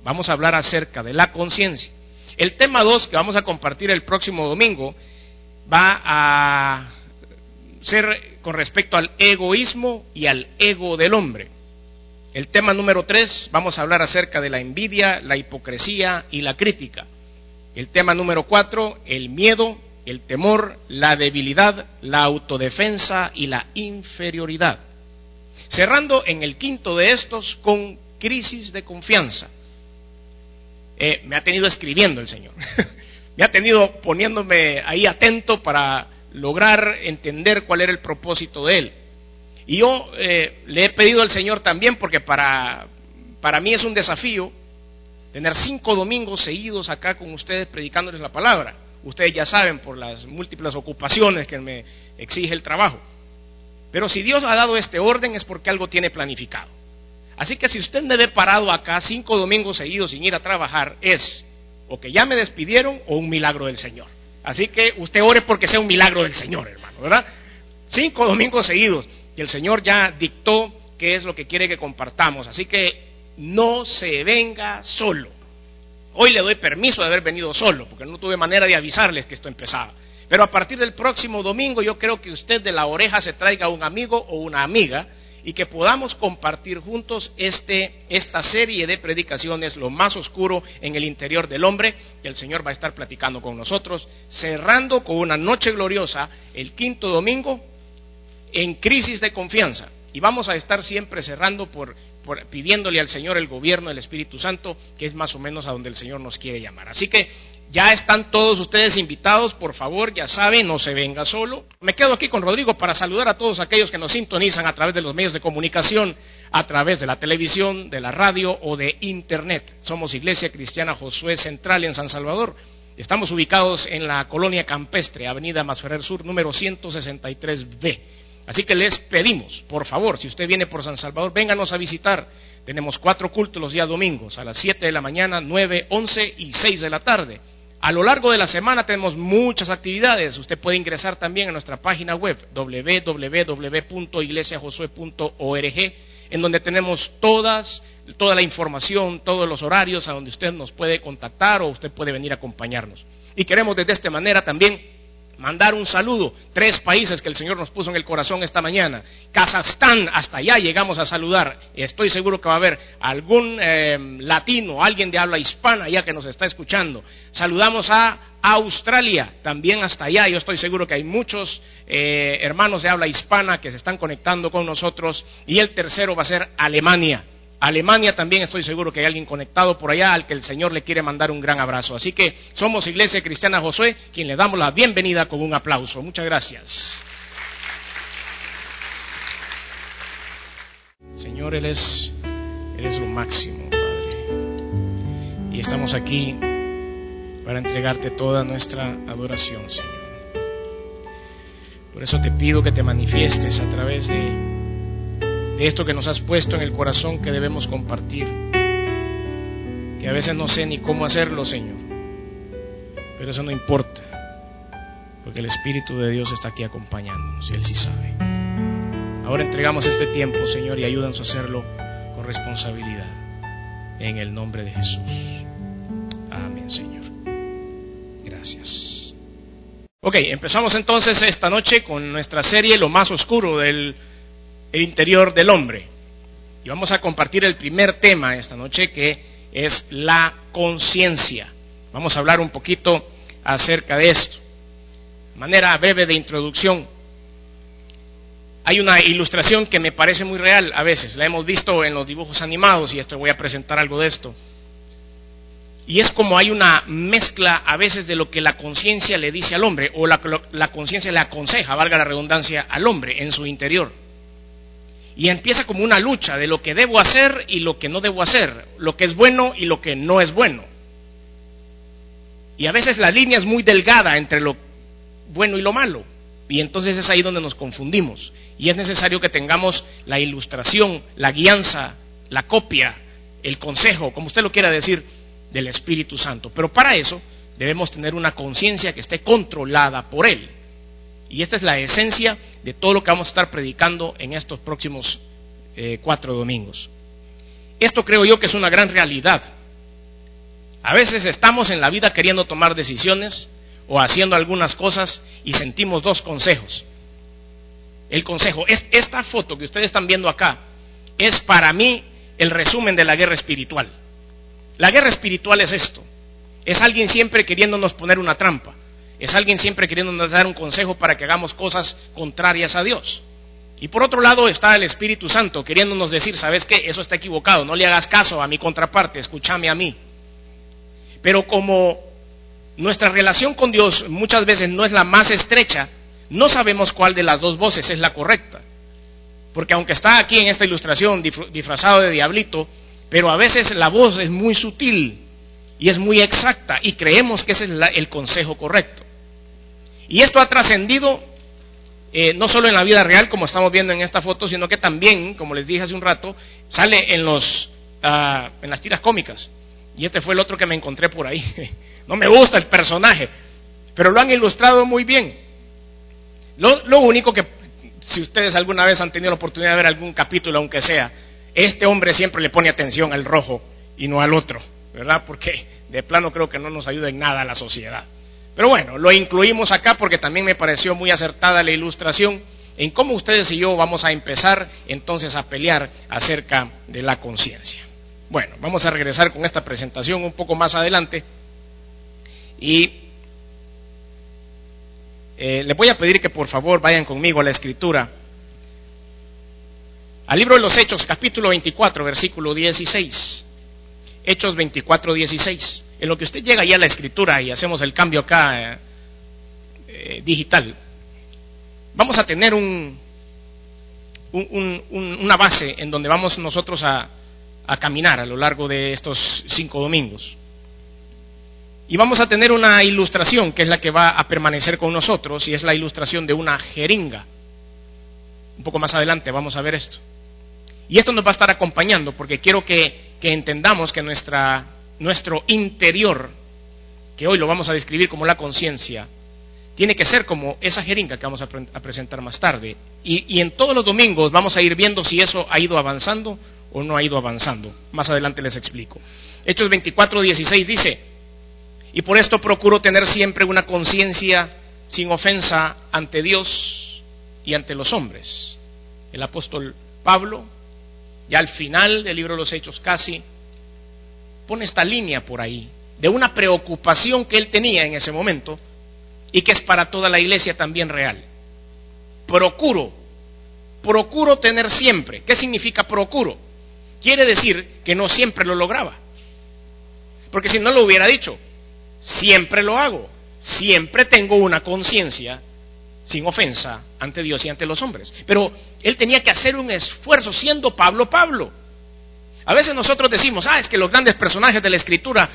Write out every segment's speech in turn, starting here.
Vamos a hablar acerca de la conciencia. El tema 2 que vamos a compartir el próximo domingo va a ser con respecto al egoísmo y al ego del hombre. El tema número 3 vamos a hablar acerca de la envidia, la hipocresía y la crítica. El tema número 4, el miedo, el temor, la debilidad, la autodefensa y la inferioridad. Cerrando en el quinto de estos con crisis de confianza. Me ha tenido escribiendo el Señor, me ha tenido poniéndome ahí atento para lograr entender cuál era el propósito de Él. Y yo le he pedido al Señor también, porque para mí es un desafío tener 5 domingos seguidos acá con ustedes predicándoles la palabra. Ustedes ya saben por las múltiples ocupaciones que me exige el trabajo. Pero si Dios ha dado este orden es porque algo tiene planificado. Así que si usted me ve parado acá 5 domingos seguidos sin ir a trabajar, es o que ya me despidieron o un milagro del Señor. Así que usted ore porque sea un milagro del Señor, hermano, ¿verdad? 5 domingos seguidos y el Señor ya dictó qué es lo que quiere que compartamos. Así que no se venga solo. Hoy le doy permiso de haber venido solo, porque no tuve manera de avisarles que esto empezaba. Pero a partir del próximo domingo yo creo que usted de la oreja se traiga un amigo o una amiga y que podamos compartir juntos esta serie de predicaciones, lo más oscuro en el interior del hombre, que el Señor va a estar platicando con nosotros, cerrando con una noche gloriosa el quinto domingo en crisis de confianza. Y vamos a estar siempre cerrando por pidiéndole al Señor el gobierno del Espíritu Santo, que es más o menos a donde el Señor nos quiere llamar. Así que ya están todos ustedes invitados, por favor, ya saben, no se venga solo. Me quedo aquí con Rodrigo para saludar a todos aquellos que nos sintonizan a través de los medios de comunicación, a través de la televisión, de la radio o de internet. Somos Iglesia Cristiana Josué Central en San Salvador. Estamos ubicados en la colonia campestre, avenida Masferrer Sur, número 163B. Así que les pedimos, por favor, si usted viene por San Salvador, vénganos a visitar. Tenemos 4 cultos los días domingos, a las 7 de la mañana, 9, 11 y 6 de la tarde. A lo largo de la semana tenemos muchas actividades. Usted puede ingresar también a nuestra página web www.iglesiajosue.org, en donde tenemos toda la información, todos los horarios a donde usted nos puede contactar o usted puede venir a acompañarnos. Y queremos desde esta manera también mandar un saludo, 3 países que el Señor nos puso en el corazón esta mañana. Kazajstán, hasta allá llegamos a saludar. Estoy seguro que va a haber algún latino, alguien de habla hispana allá que nos está escuchando. Saludamos a Australia, también hasta allá. Yo estoy seguro que hay muchos hermanos de habla hispana que se están conectando con nosotros. Y el tercero va a ser Alemania. Alemania también estoy seguro que hay alguien conectado por allá al que el Señor le quiere mandar un gran abrazo. Así que somos Iglesia Cristiana Josué, quien le damos la bienvenida con un aplauso. Muchas gracias. Señor, eres lo máximo, Padre. Y estamos aquí para entregarte toda nuestra adoración, Señor. Por eso te pido que te manifiestes a través de esto que nos has puesto en el corazón que debemos compartir, que a veces no sé ni cómo hacerlo, Señor, pero eso no importa, porque el Espíritu de Dios está aquí acompañándonos y Él sí sabe. Ahora entregamos este tiempo, Señor, y ayúdanos a hacerlo con responsabilidad, en el nombre de Jesús. Amén, Señor. Gracias. Ok, empezamos entonces esta noche con nuestra serie Lo más oscuro del interior del hombre, y vamos a compartir el primer tema esta noche, que es la conciencia. Vamos a hablar un poquito acerca de esto, de manera breve de introducción. Hay una ilustración que me parece muy real a veces, la hemos visto en los dibujos animados, y voy a presentar algo de esto. Y es como hay una mezcla a veces de lo que la conciencia le dice al hombre, o la conciencia le aconseja, valga la redundancia, al hombre en su interior. Y empieza como una lucha de lo que debo hacer y lo que no debo hacer, lo que es bueno y lo que no es bueno. Y a veces la línea es muy delgada entre lo bueno y lo malo, y entonces es ahí donde nos confundimos. Y es necesario que tengamos la ilustración, la guianza, la copia, el consejo, como usted lo quiera decir, del Espíritu Santo. Pero para eso debemos tener una conciencia que esté controlada por Él. Y esta es la esencia de todo lo que vamos a estar predicando en estos próximos 4 domingos. Esto creo yo que es una gran realidad, A veces estamos en la vida queriendo tomar decisiones o haciendo algunas cosas y sentimos dos consejos. El consejo, esta foto que ustedes están viendo acá, es para mí el resumen de la guerra espiritual. La guerra espiritual es esto: es alguien siempre queriéndonos poner una trampa, es alguien siempre queriéndonos dar un consejo para que hagamos cosas contrarias a Dios. Y por otro lado está el Espíritu Santo queriéndonos decir: ¿sabes qué? Eso está equivocado, no le hagas caso a mi contraparte, escúchame a mí. Pero como nuestra relación con Dios muchas veces no es la más estrecha, no sabemos cuál de las dos voces es la correcta. Porque aunque está aquí en esta ilustración disfrazado de diablito, pero a veces la voz es muy sutil y es muy exacta y creemos que ese es el consejo correcto. Y esto ha trascendido no solo en la vida real, como estamos viendo en esta foto, sino que también, como les dije hace un rato, sale en las tiras cómicas. Y este fue el otro que me encontré por ahí. No me gusta el personaje, pero lo han ilustrado muy bien. Lo único que, si ustedes alguna vez han tenido la oportunidad de ver algún capítulo, aunque sea, este hombre siempre le pone atención al rojo y no al otro, ¿verdad? Porque de plano creo que no nos ayuda en nada a la sociedad. Pero bueno, lo incluimos acá porque también me pareció muy acertada la ilustración en cómo ustedes y yo vamos a empezar entonces a pelear acerca de la conciencia. Bueno, vamos a regresar con esta presentación un poco más adelante y les voy a pedir que por favor vayan conmigo a la Escritura, al libro de los Hechos, capítulo 24, versículo 16. Hechos 24, 16. En lo que usted llega ya a la Escritura y hacemos el cambio acá digital, vamos a tener una base en donde vamos nosotros a caminar a lo largo de estos 5 domingos. Y vamos a tener una ilustración que es la que va a permanecer con nosotros, y es la ilustración de una jeringa. Un poco más adelante vamos a ver esto. Y esto nos va a estar acompañando porque quiero que entendamos que nuestro interior, que hoy lo vamos a describir como la conciencia, tiene que ser como esa jeringa que vamos a presentar más tarde. Y en todos los domingos vamos a ir viendo si eso ha ido avanzando o no ha ido avanzando. Más adelante les explico. Hechos 24, 16 dice: y por esto procuro tener siempre una conciencia sin ofensa ante Dios y ante los hombres. El apóstol Pablo, ya al final del libro de los Hechos casi, pone esta línea por ahí, de una preocupación que él tenía en ese momento y que es para toda la iglesia también real. Procuro tener siempre. ¿Qué significa procuro? Quiere decir que no siempre lo lograba, porque si no lo hubiera dicho, siempre lo hago, siempre tengo una conciencia sin ofensa ante Dios y ante los hombres. Pero él tenía que hacer un esfuerzo siendo Pablo. A veces nosotros decimos: es que los grandes personajes de la Escritura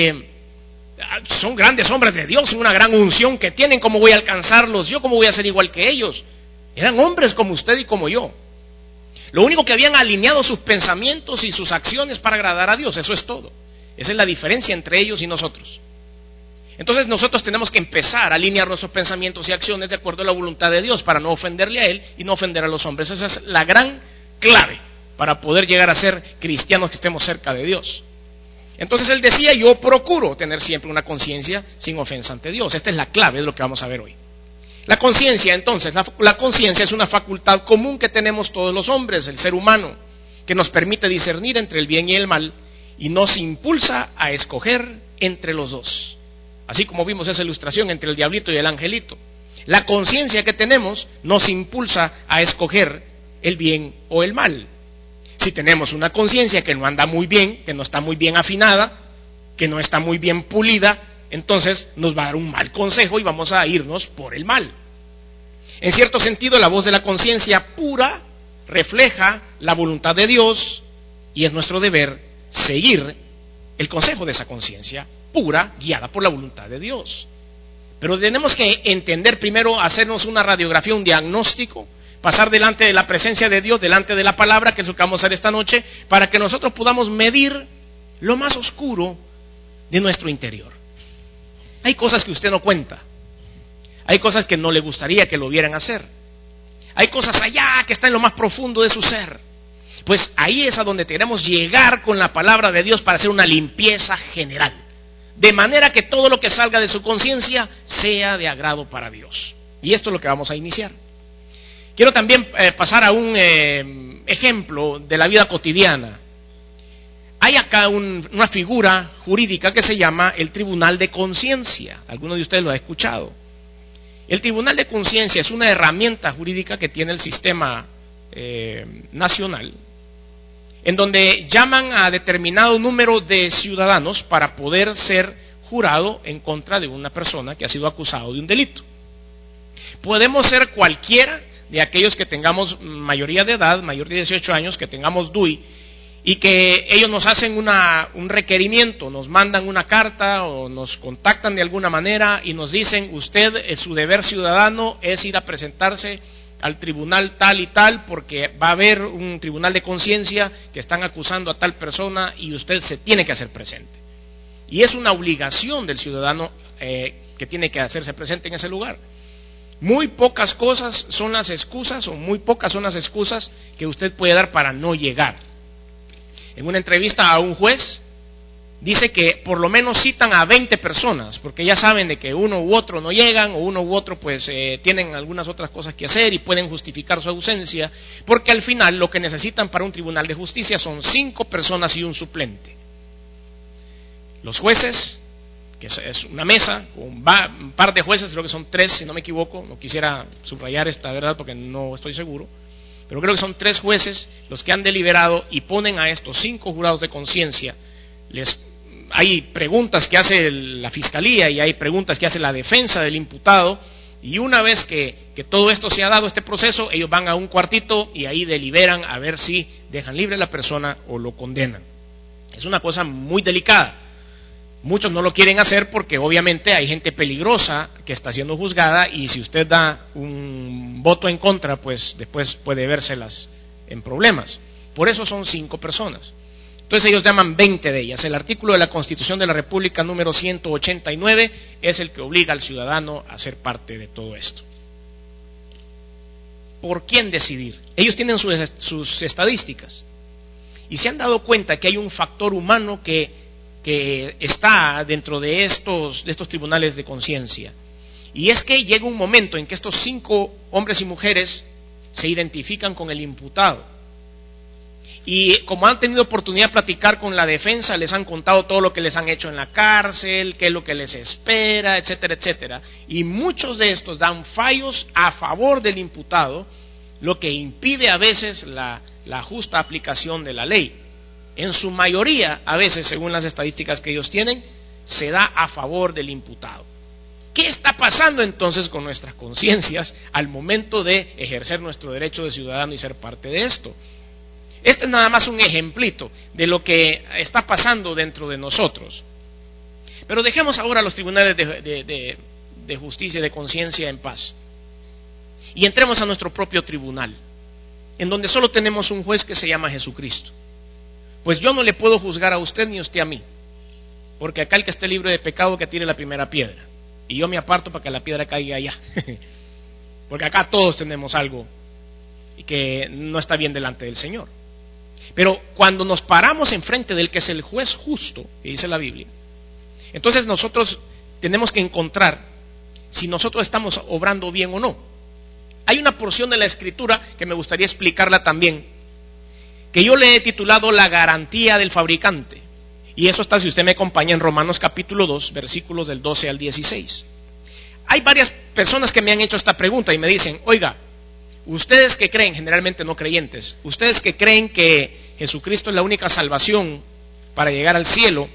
son grandes hombres de Dios, una gran unción que tienen, ¿cómo voy a alcanzarlos? ¿Yo cómo voy a ser igual que ellos? Eran hombres como usted y como yo. Lo único que habían alineado sus pensamientos y sus acciones para agradar a Dios, eso es todo. Esa es la diferencia entre ellos y nosotros. Entonces nosotros tenemos que empezar a alinear nuestros pensamientos y acciones de acuerdo a la voluntad de Dios para no ofenderle a Él y no ofender a los hombres. Esa es la gran clave para poder llegar a ser cristianos que estemos cerca de Dios. Entonces él decía: yo procuro tener siempre una conciencia sin ofensa ante Dios. Esta es la clave de lo que vamos a ver hoy. La conciencia, entonces, la conciencia es una facultad común que tenemos todos los hombres, el ser humano, que nos permite discernir entre el bien y el mal y nos impulsa a escoger entre los dos. Así como vimos esa ilustración entre el diablito y el angelito. La conciencia que tenemos nos impulsa a escoger el bien o el mal. Si tenemos una conciencia que no anda muy bien, que no está muy bien afinada, que no está muy bien pulida, entonces nos va a dar un mal consejo y vamos a irnos por el mal. En cierto sentido, la voz de la conciencia pura refleja la voluntad de Dios y es nuestro deber seguir el consejo de esa conciencia pura, guiada por la voluntad de Dios. Pero tenemos que entender primero, hacernos una radiografía, un diagnóstico, pasar delante de la presencia de Dios, delante de la palabra, que es lo que vamos a hacer esta noche, para que nosotros podamos medir lo más oscuro de nuestro interior. Hay cosas que usted no cuenta, hay cosas que no le gustaría que lo vieran hacer, hay cosas allá que están en lo más profundo de su ser. Pues ahí es a donde queremos llegar con la palabra de Dios para hacer una limpieza general. de manera que todo lo que salga de su conciencia sea de agrado para Dios. Y esto es lo que vamos a iniciar. Quiero también pasar a un ejemplo de la vida cotidiana. Hay acá una figura jurídica que se llama el Tribunal de Conciencia. Algunos de ustedes lo han escuchado. El Tribunal de Conciencia es una herramienta jurídica que tiene el sistema nacional, en donde llaman a determinado número de ciudadanos para poder ser jurado en contra de una persona que ha sido acusado de un delito. Podemos ser cualquiera de aquellos que tengamos mayoría de edad, mayor de 18 años, que tengamos DUI, y que ellos nos hacen un requerimiento, nos mandan una carta o nos contactan de alguna manera y nos dicen: usted, su deber ciudadano es ir a presentarse al tribunal tal y tal, porque va a haber un tribunal de conciencia que están acusando a tal persona y usted se tiene que hacer presente. Y es una obligación del ciudadano que tiene que hacerse presente en ese lugar. Muy pocas cosas son las excusas, o muy pocas son las excusas que usted puede dar para no llegar. En una entrevista a un juez, dice que por lo menos citan a 20 personas, porque ya saben de que uno u otro no llegan, o uno u otro pues tienen algunas otras cosas que hacer y pueden justificar su ausencia, porque al final lo que necesitan para un tribunal de justicia son 5 personas y un suplente. Los jueces, que es una mesa, un par de jueces, creo que son 3 si no me equivoco, no quisiera subrayar esta verdad porque no estoy seguro, pero creo que son 3 jueces los que han deliberado y ponen a estos 5 jurados de conciencia. Hay preguntas que hace la fiscalía y hay preguntas que hace la defensa del imputado, y una vez que todo esto se ha dado, este proceso, ellos van a un cuartito y ahí deliberan a ver si dejan libre a la persona o lo condenan. Es una cosa muy delicada. Muchos no lo quieren hacer porque obviamente hay gente peligrosa que está siendo juzgada, y si usted da un voto en contra, pues después puede vérselas en problemas. Por eso son 5 personas. Entonces ellos llaman 20 de ellas. El artículo de la Constitución de la República número 189 es el que obliga al ciudadano a ser parte de todo esto. ¿Por quién decidir? Ellos tienen sus estadísticas y se han dado cuenta que hay un factor humano que está dentro de estos tribunales de conciencia, y es que llega un momento en que estos 5 hombres y mujeres se identifican con el imputado, y como han tenido oportunidad de platicar con la defensa, les han contado todo lo que les han hecho en la cárcel, qué es lo que les espera, etcétera, etcétera, y muchos de estos dan fallos a favor del imputado, lo que impide a veces la justa aplicación de la ley. En su mayoría, a veces, según las estadísticas que ellos tienen, se da a favor del imputado. ¿Qué está pasando entonces con nuestras conciencias al momento de ejercer nuestro derecho de ciudadano y ser parte de esto? Este es nada más un ejemplito de lo que está pasando dentro de nosotros. Pero dejemos ahora los tribunales de justicia y de conciencia en paz y entremos a nuestro propio tribunal, en donde solo tenemos un juez que se llama Jesucristo. Pues yo no le puedo juzgar a usted ni usted a mí, porque acá el que esté libre de pecado que tire la primera piedra, y yo me aparto para que la piedra caiga allá, porque acá todos tenemos algo y que no está bien delante del Señor. Pero cuando nos paramos enfrente del que es el juez justo, que dice la Biblia, entonces nosotros tenemos que encontrar si nosotros estamos obrando bien o no. Hay una porción de la Escritura que me gustaría explicarla también, que yo le he titulado la garantía del fabricante, y eso está, si usted me acompaña, en Romanos capítulo 2, versículos del 12 al 16. Hay varias personas que me han hecho esta pregunta y me dicen: oiga, ustedes que creen, generalmente no creyentes, ustedes que creen que Jesucristo es la única salvación para llegar al cielo,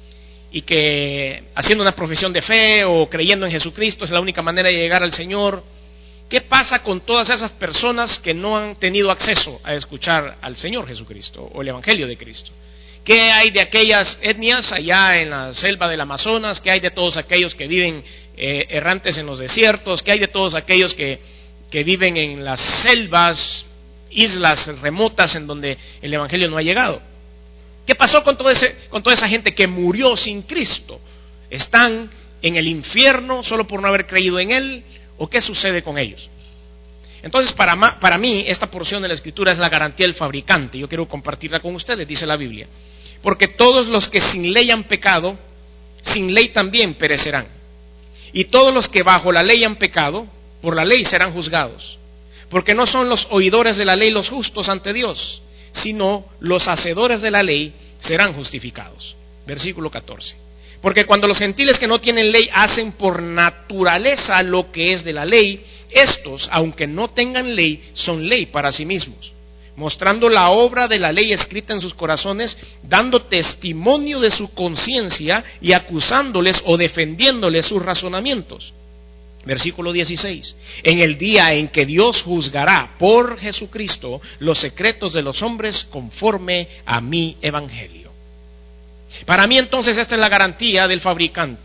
y que haciendo una profesión de fe o creyendo en Jesucristo es la única manera de llegar al Señor, ¿qué pasa con todas esas personas que no han tenido acceso a escuchar al Señor Jesucristo o el Evangelio de Cristo? ¿Qué hay de aquellas etnias allá en la selva del Amazonas? ¿Qué hay de todos aquellos que viven errantes en los desiertos? ¿Qué hay de todos aquellos que viven en las selvas, islas remotas en donde el Evangelio no ha llegado? ¿Qué pasó con toda esa gente que murió sin Cristo? ¿Están en el infierno solo por no haber creído en Él? ¿O qué sucede con ellos? Entonces, para mí, esta porción de la Escritura es la garantía del fabricante. Yo quiero compartirla con ustedes, dice la Biblia. Porque todos los que sin ley han pecado, sin ley también perecerán. Y todos los que bajo la ley han pecado, por la ley serán juzgados. Porque no son los oidores de la ley los justos ante Dios, sino los hacedores de la ley serán justificados. Versículo 14. Porque cuando los gentiles que no tienen ley hacen por naturaleza lo que es de la ley, estos, aunque no tengan ley, son ley para sí mismos, mostrando la obra de la ley escrita en sus corazones, dando testimonio de su conciencia y acusándoles o defendiéndoles sus razonamientos. Versículo 16. En el día en que Dios juzgará por Jesucristo los secretos de los hombres conforme a mi evangelio. Para mí entonces esta es la garantía del fabricante,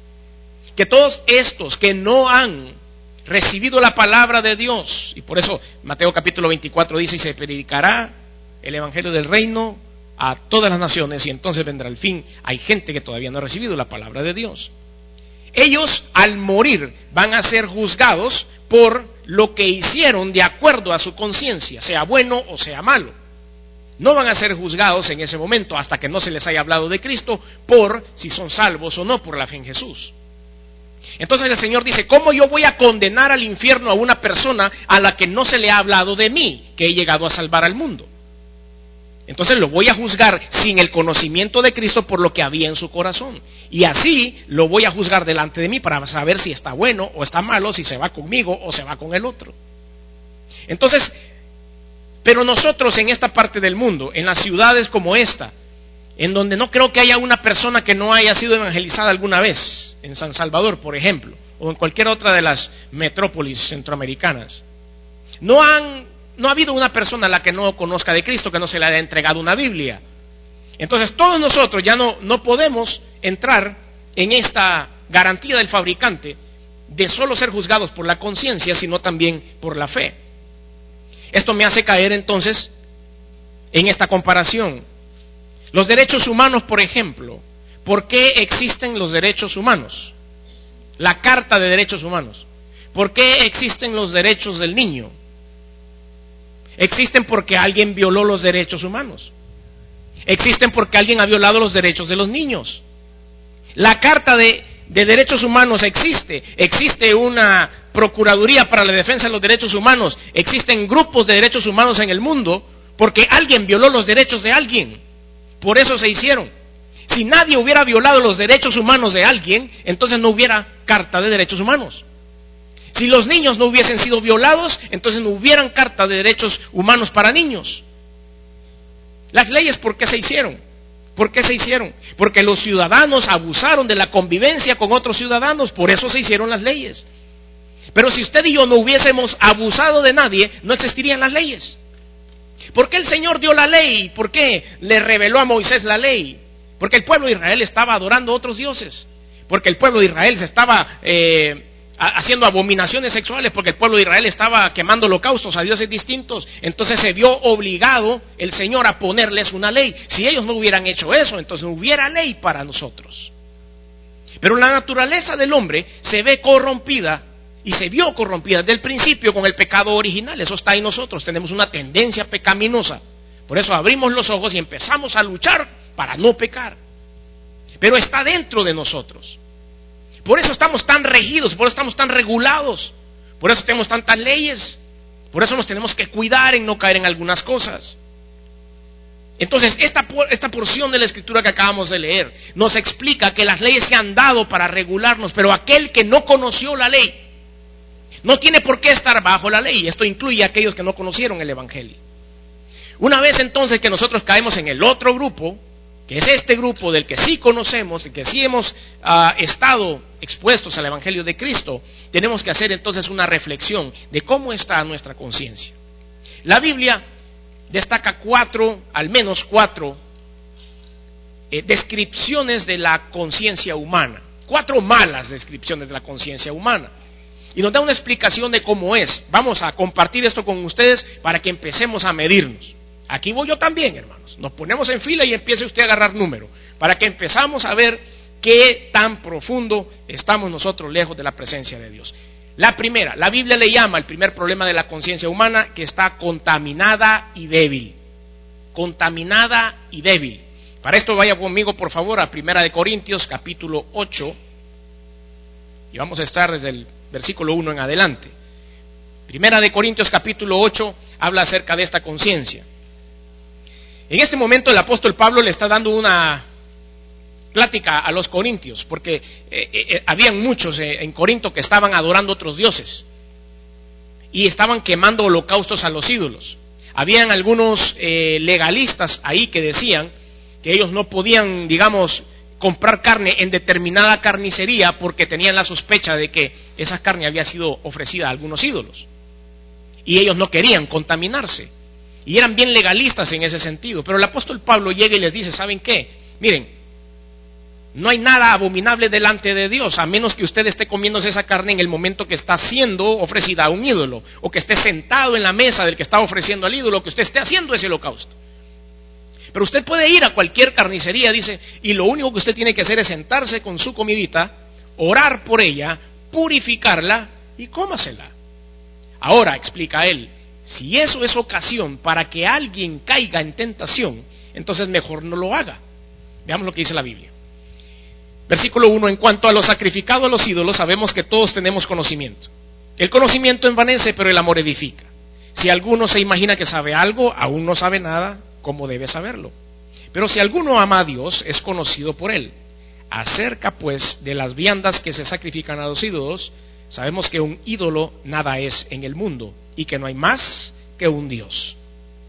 que todos estos que no han recibido la palabra de Dios, y por eso Mateo capítulo 24 dice: y se predicará el evangelio del reino a todas las naciones, y entonces vendrá el fin. Hay gente que todavía no ha recibido la palabra de Dios. Ellos al morir van a ser juzgados por lo que hicieron de acuerdo a su conciencia, sea bueno o sea malo. No van a ser juzgados en ese momento hasta que no se les haya hablado de Cristo por si son salvos o no por la fe en Jesús. Entonces el Señor dice: ¿cómo yo voy a condenar al infierno a una persona a la que no se le ha hablado de mí, que he llegado a salvar al mundo? Entonces lo voy a juzgar sin el conocimiento de Cristo por lo que había en su corazón, y así lo voy a juzgar delante de mí para saber si está bueno o está malo, si se va conmigo o se va con el otro. Entonces, pero nosotros en esta parte del mundo, en las ciudades como esta, en donde no creo que haya una persona que no haya sido evangelizada alguna vez, en San Salvador por ejemplo, o en cualquier otra de las metrópolis centroamericanas, no ha habido una persona a la que no conozca de Cristo, que no se le haya entregado una Biblia. Entonces todos nosotros ya no podemos entrar en esta garantía del fabricante de solo ser juzgados por la conciencia, sino también por la fe. Esto me hace caer entonces en esta comparación. Los derechos humanos, por ejemplo, ¿por qué existen los derechos humanos? La Carta de Derechos Humanos. ¿Por qué existen los derechos del niño? Existen porque alguien violó los derechos humanos. Existen porque alguien ha violado los derechos de los niños. La Carta de Derechos Humanos existe. Existe una Procuraduría para la Defensa de los Derechos Humanos. Existen grupos de derechos humanos en el mundo porque alguien violó los derechos de alguien. Por eso se hicieron. Si nadie hubiera violado los derechos humanos de alguien, entonces no hubiera Carta de Derechos Humanos. Si los niños no hubiesen sido violados, entonces no hubieran Carta de Derechos Humanos para niños. Las leyes, ¿por qué se hicieron? ¿Por qué se hicieron? Porque los ciudadanos abusaron de la convivencia con otros ciudadanos, por eso se hicieron las leyes. Pero si usted y yo no hubiésemos abusado de nadie, no existirían las leyes. ¿Por qué el Señor dio la ley? ¿Por qué le reveló a Moisés la ley? Porque el pueblo de Israel estaba adorando a otros dioses. Porque el pueblo de Israel se estaba haciendo abominaciones sexuales, porque el pueblo de Israel estaba quemando holocaustos a dioses distintos. Entonces se vio obligado el Señor a ponerles una ley. Si ellos no hubieran hecho eso, entonces no hubiera ley para nosotros. Pero la naturaleza del hombre se ve corrompida, y se vio corrompida desde el principio con el pecado original. Eso está en nosotros, tenemos una tendencia pecaminosa. Por eso abrimos los ojos y empezamos a luchar para no pecar. Pero está dentro de nosotros. Por eso estamos tan regidos, por eso estamos tan regulados, por eso tenemos tantas leyes, por eso nos tenemos que cuidar en no caer en algunas cosas. Entonces, esta porción de la Escritura que acabamos de leer nos explica que las leyes se han dado para regularnos, pero aquel que no conoció la ley no tiene por qué estar bajo la ley. Esto incluye a aquellos que no conocieron el Evangelio. Una vez entonces que nosotros caemos en el otro grupo, que es este grupo del que sí conocemos y que sí hemos estado expuestos al Evangelio de Cristo, tenemos que hacer entonces una reflexión de cómo está nuestra conciencia. La Biblia destaca al menos cuatro descripciones de la conciencia humana, 4 malas descripciones de la conciencia humana, y nos da una explicación de cómo es. Vamos a compartir esto con ustedes para que empecemos a medirnos. Aquí voy yo también, hermanos. Nos ponemos en fila y empiece usted a agarrar número, para que empezamos a ver qué tan profundo estamos nosotros lejos de la presencia de Dios. La primera, la Biblia le llama el primer problema de la conciencia humana que está contaminada y débil. Contaminada y débil. Para esto vaya conmigo por favor a 1 Corintios capítulo 8 y vamos a estar desde el versículo 1 en adelante. 1 Corintios capítulo 8 habla acerca de esta conciencia. En este momento el apóstol Pablo le está dando una plática a los corintios, porque habían muchos en Corinto que estaban adorando otros dioses y estaban quemando holocaustos a los ídolos. Habían algunos legalistas ahí que decían que ellos no podían, digamos, comprar carne en determinada carnicería porque tenían la sospecha de que esa carne había sido ofrecida a algunos ídolos y ellos no querían contaminarse y eran bien legalistas en ese sentido. Pero el apóstol Pablo llega y les dice: ¿saben qué? Miren, no hay nada abominable delante de Dios, a menos que usted esté comiéndose esa carne en el momento que está siendo ofrecida a un ídolo, o que esté sentado en la mesa del que está ofreciendo al ídolo, que usted esté haciendo ese holocausto. Pero usted puede ir a cualquier carnicería, dice, y lo único que usted tiene que hacer es sentarse con su comidita, orar por ella, purificarla y cómasela. Ahora, explica él, si eso es ocasión para que alguien caiga en tentación, entonces mejor no lo haga. Veamos lo que dice la Biblia. Versículo 1, en cuanto a lo sacrificado a los ídolos, sabemos que todos tenemos conocimiento. El conocimiento envanece, pero el amor edifica. Si alguno se imagina que sabe algo, aún no sabe nada, como debe saberlo. Pero si alguno ama a Dios, es conocido por él. Acerca pues de las viandas que se sacrifican a los ídolos, sabemos que un ídolo nada es en el mundo, y que no hay más que un Dios.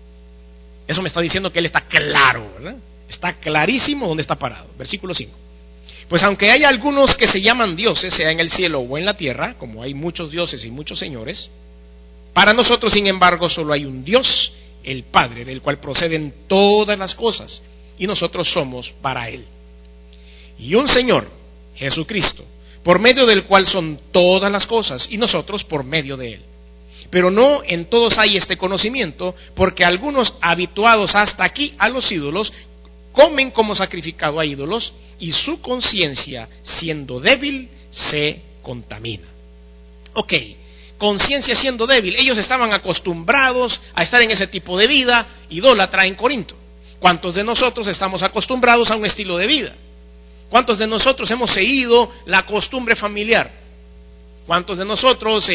Eso me está diciendo que él está claro, ¿verdad? Está clarísimo dónde está parado. Versículo 5. Pues aunque hay algunos que se llaman dioses, sea en el cielo o en la tierra, como hay muchos dioses y muchos señores, para nosotros, sin embargo, solo hay un Dios, el Padre, del cual proceden todas las cosas, y nosotros somos para Él. Y un Señor, Jesucristo, por medio del cual son todas las cosas, y nosotros por medio de Él. Pero no en todos hay este conocimiento, porque algunos, habituados hasta aquí a los ídolos, comen como sacrificado a ídolos, y su conciencia, siendo débil, se contamina. Ok, conciencia siendo débil. Ellos estaban acostumbrados a estar en ese tipo de vida idólatra en Corinto. ¿Cuántos de nosotros estamos acostumbrados a un estilo de vida? ¿Cuántos de nosotros hemos seguido la costumbre familiar? ¿Cuántos de nosotros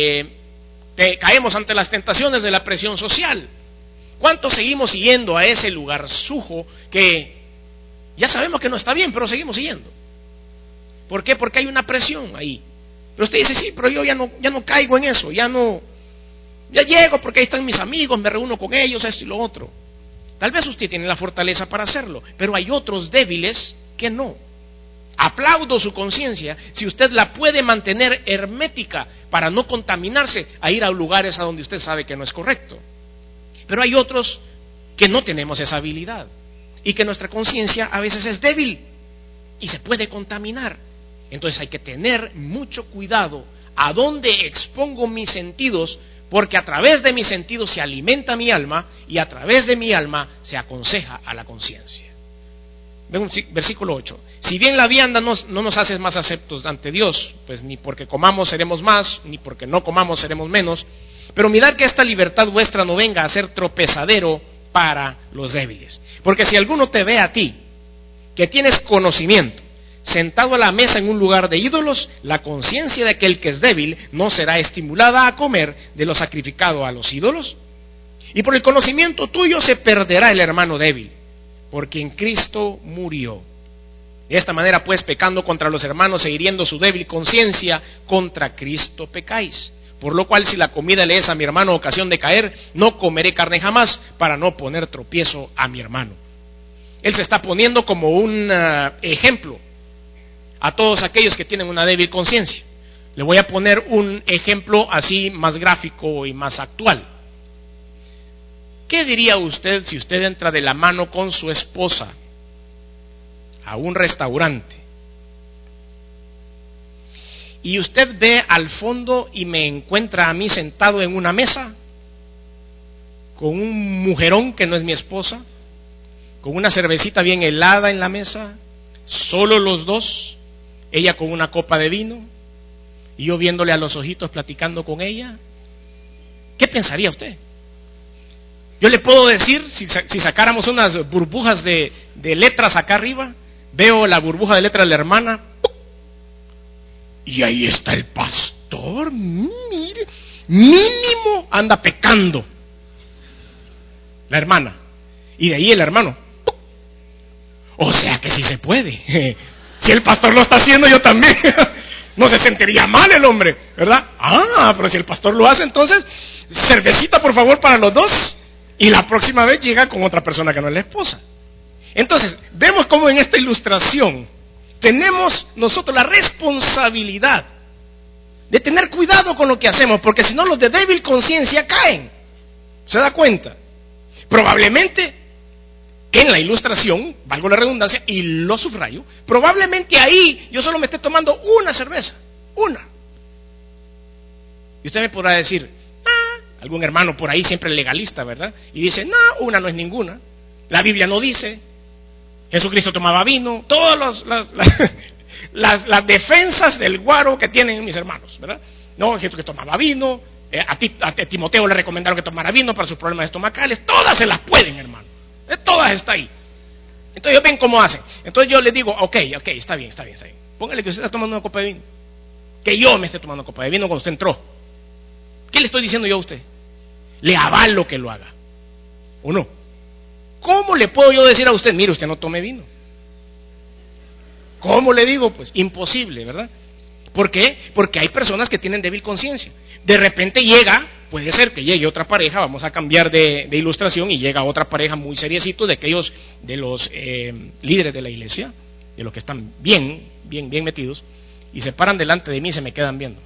caemos ante las tentaciones de la presión social? ¿Cuántos seguimos siguiendo a ese lugar sujo que ya sabemos que no está bien, pero seguimos siguiendo? ¿Por qué? Porque hay una presión ahí. Pero usted dice: sí, pero yo ya no caigo en eso, ya llego porque ahí están mis amigos, me reúno con ellos, esto y lo otro. Tal vez usted tiene la fortaleza para hacerlo, pero hay otros débiles que no. Aplaudo su conciencia si usted la puede mantener hermética para no contaminarse a ir a lugares a donde usted sabe que no es correcto. Pero hay otros que no tenemos esa habilidad y que nuestra conciencia a veces es débil y se puede contaminar. Entonces hay que tener mucho cuidado a dónde expongo mis sentidos, porque a través de mis sentidos se alimenta mi alma y a través de mi alma se aconseja a la conciencia. Versículo 8. Si bien la vianda no nos hace más aceptos ante Dios, pues ni porque comamos seremos más, ni porque no comamos seremos menos, pero mirad que esta libertad vuestra no venga a ser tropezadero para los débiles. Porque si alguno te ve a ti, que tienes conocimiento, sentado a la mesa en un lugar de ídolos, la conciencia de aquel que es débil no será estimulada a comer de lo sacrificado a los ídolos. Y por el conocimiento tuyo se perderá el hermano débil, porque en Cristo murió. De esta manera, pues, pecando contra los hermanos e hiriendo su débil conciencia, contra Cristo pecáis. Por lo cual, si la comida le es a mi hermano ocasión de caer, no comeré carne jamás, para no poner tropiezo a mi hermano. Él se está poniendo como un ejemplo a todos aquellos que tienen una débil conciencia. Le voy a poner un ejemplo así más gráfico y más actual. ¿Qué diría usted si usted entra de la mano con su esposa a un restaurante y usted ve al fondo y me encuentra a mí sentado en una mesa con un mujerón que no es mi esposa, con una cervecita bien helada en la mesa, solo los dos, ella con una copa de vino y yo viéndole a los ojitos platicando con ella? ¿Qué pensaría usted? Yo le puedo decir, si sacáramos unas burbujas de letras acá arriba, veo la burbuja de letras de la hermana, y ahí está el pastor, mire, mínimo anda pecando la hermana, y de ahí el hermano. O sea que sí se puede. Si el pastor lo está haciendo, yo también. No se sentiría mal el hombre, ¿verdad? Pero si el pastor lo hace, entonces cervecita por favor para los dos, y la próxima vez llega con otra persona que no es la esposa. Entonces vemos cómo en esta ilustración tenemos nosotros la responsabilidad de tener cuidado con lo que hacemos, porque si no los de débil conciencia caen. ¿Se da cuenta? Probablemente en la ilustración, valgo la redundancia y lo subrayo, probablemente ahí yo solo me esté tomando una cerveza, una. Y usted me podrá decir, algún hermano por ahí siempre legalista, ¿verdad? Y dice, no, una no es ninguna. La Biblia no dice. Jesucristo tomaba vino. Todas las defensas del guaro que tienen mis hermanos, ¿verdad? No, Jesucristo tomaba vino. A Timoteo le recomendaron que tomara vino para sus problemas estomacales. Todas se las pueden, hermano. Todas está ahí. Entonces ellos ven cómo hacen. Entonces yo les digo, ok, está bien. Póngale que usted está tomando una copa de vino. Que yo me esté tomando una copa de vino cuando usted entró. ¿Qué le estoy diciendo yo a usted? Le avalo que lo haga, ¿o no? ¿Cómo le puedo yo decir a usted, mire, usted no tome vino? ¿Cómo le digo? Pues imposible, ¿verdad? ¿Por qué? Porque hay personas que tienen débil conciencia. De repente puede ser que llegue otra pareja, vamos a cambiar de ilustración, y llega otra pareja muy seriecito de los líderes de la iglesia, de los que están bien metidos, y se paran delante de mí y se me quedan viendo.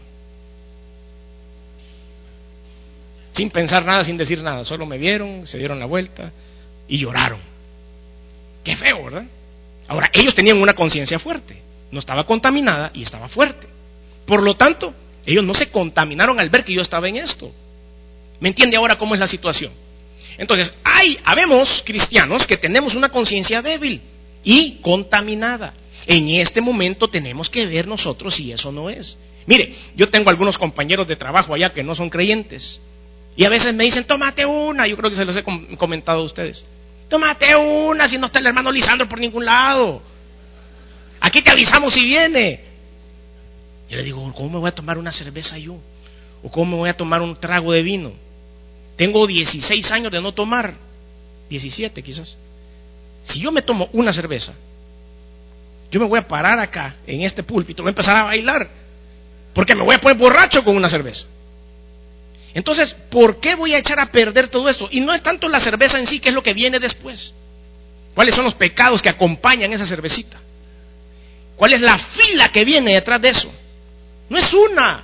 Sin pensar nada, sin decir nada, solo me vieron, se dieron la vuelta y lloraron. Qué feo, ¿verdad? Ahora, ellos tenían una conciencia fuerte, no estaba contaminada y estaba fuerte. Por lo tanto, ellos no se contaminaron al ver que yo estaba en esto. ¿Me entiende ahora cómo es la situación? Entonces, habemos cristianos que tenemos una conciencia débil y contaminada. En este momento tenemos que ver nosotros si eso no es. Mire, yo tengo algunos compañeros de trabajo allá que no son creyentes. Y a veces me dicen, tómate una, yo creo que se los he comentado a ustedes. Tómate una, si no está el hermano Lisandro por ningún lado. Aquí te avisamos si viene. Yo le digo, ¿cómo me voy a tomar una cerveza yo? ¿O cómo me voy a tomar un trago de vino? Tengo 16 años de no tomar, 17 quizás. Si yo me tomo una cerveza, yo me voy a parar acá, en este púlpito, voy a empezar a bailar, porque me voy a poner borracho con una cerveza. Entonces, ¿por qué voy a echar a perder todo esto? Y no es tanto la cerveza en sí, que es lo que viene después. ¿Cuáles son los pecados que acompañan esa cervecita? ¿Cuál es la fila que viene detrás de eso? No es una.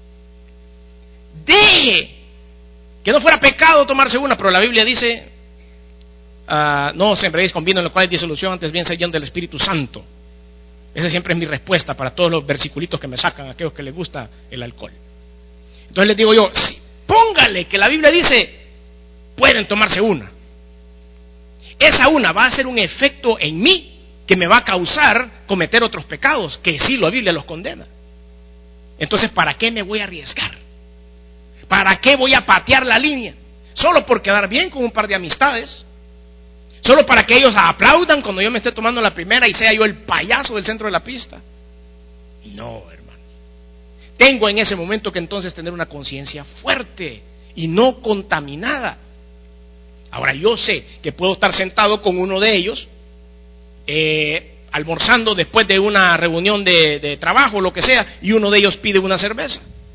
Deje que no fuera pecado tomarse una, pero la Biblia dice, no os embriaguéis con vino en lo cual hay disolución, antes bien sed llenos del Espíritu Santo. Esa siempre es mi respuesta para todos los versiculitos que me sacan a aquellos que les gusta el alcohol. Entonces les digo yo, póngale que la Biblia dice, pueden tomarse una. Esa una va a hacer un efecto en mí que me va a causar cometer otros pecados, que sí la Biblia los condena. Entonces, ¿para qué me voy a arriesgar? ¿Para qué voy a patear la línea? Solo por quedar bien con un par de amistades, solo para que ellos aplaudan cuando yo me esté tomando la primera y sea yo el payaso del centro de la pista. No, hermanos. Tengo en ese momento que entonces tener una conciencia fuerte y no contaminada. Ahora, yo sé que puedo estar sentado con uno de ellos, almorzando después de una reunión de trabajo, lo que sea, y uno de ellos pide una cerveza.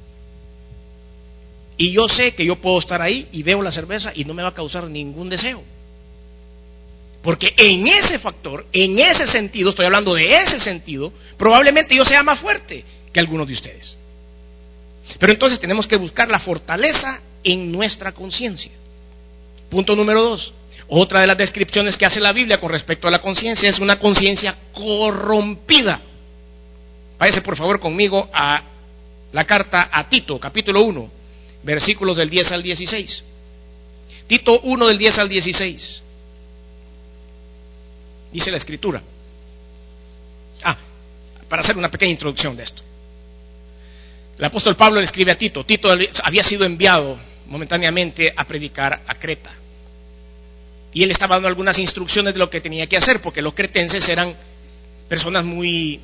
Y yo sé que yo puedo estar ahí y veo la cerveza y no me va a causar ningún deseo. Porque en ese factor, en ese sentido, estoy hablando de ese sentido, probablemente yo sea más fuerte que algunos de ustedes. Pero entonces tenemos que buscar la fortaleza en nuestra conciencia. Punto número 2. Otra de las descripciones que hace la Biblia con respecto a la conciencia es una conciencia corrompida. Váyase por favor conmigo a la carta a Tito, capítulo 1, versículos del 10 al 16. Tito 1 del 10 al 16. Dice la Escritura. Para hacer una pequeña introducción de esto. El apóstol Pablo le escribe a Tito. Tito había sido enviado momentáneamente a predicar a Creta. y él estaba dando algunas instrucciones de lo que tenía que hacer, porque los cretenses eran personas muy,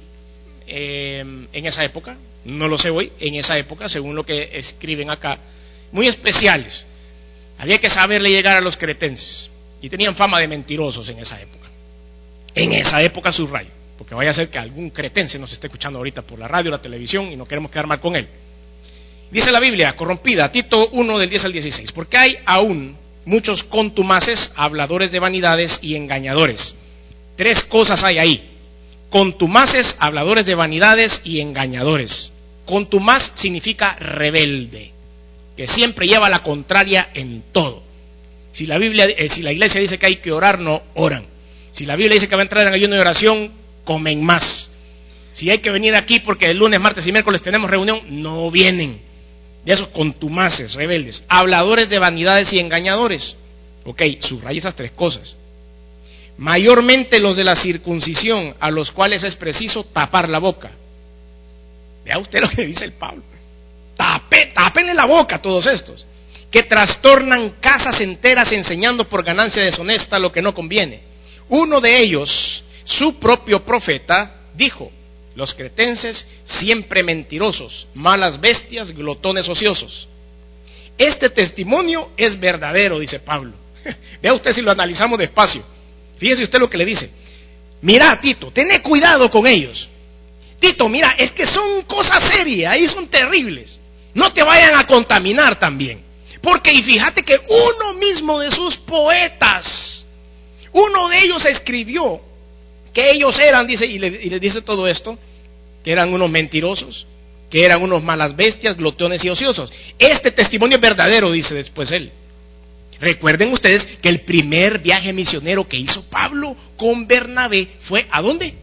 en esa época, no lo sé hoy, en esa época, según lo que escriben acá, muy especiales. Había que saberle llegar a los cretenses, y tenían fama de mentirosos en esa época. En esa época, subrayo, porque vaya a ser que algún cretense nos esté escuchando ahorita por la radio o la televisión y no queremos quedar mal con él. Dice la Biblia, corrompida, Tito 1 del 10 al 16, porque hay aún muchos contumaces, habladores de vanidades y engañadores. Tres cosas hay ahí: contumaces, habladores de vanidades y engañadores. Contumaz significa rebelde, que siempre lleva la contraria en todo. Si la iglesia dice que hay que orar, no oran. Si la Biblia dice que va a entrar en ayuno y oración, comen más. Si hay que venir aquí porque el lunes, martes y miércoles tenemos reunión, no vienen. De esos contumaces, rebeldes, habladores de vanidades y engañadores. Ok, subraya esas tres cosas. Mayormente los de la circuncisión, a los cuales es preciso tapar la boca. Vea usted lo que dice el Pablo. Tápenle la boca a todos estos, que trastornan casas enteras enseñando por ganancia deshonesta lo que no conviene. Uno de ellos, su propio profeta, dijo: los cretenses siempre mentirosos, malas bestias, glotones ociosos. Este testimonio es verdadero, dice Pablo. Vea usted si lo analizamos despacio. Fíjese usted lo que le dice. Mira, Tito, tené cuidado con ellos. Tito, mira, es que son cosas serias y son terribles. No te vayan a contaminar también. Porque, y fíjate que uno mismo de sus poetas, uno de ellos escribió que ellos eran, dice, y le dice todo esto, que eran unos mentirosos, que eran unos malas bestias, glotones y ociosos. Este testimonio es verdadero, dice después él. Recuerden ustedes que el primer viaje misionero que hizo Pablo con Bernabé fue ¿a dónde?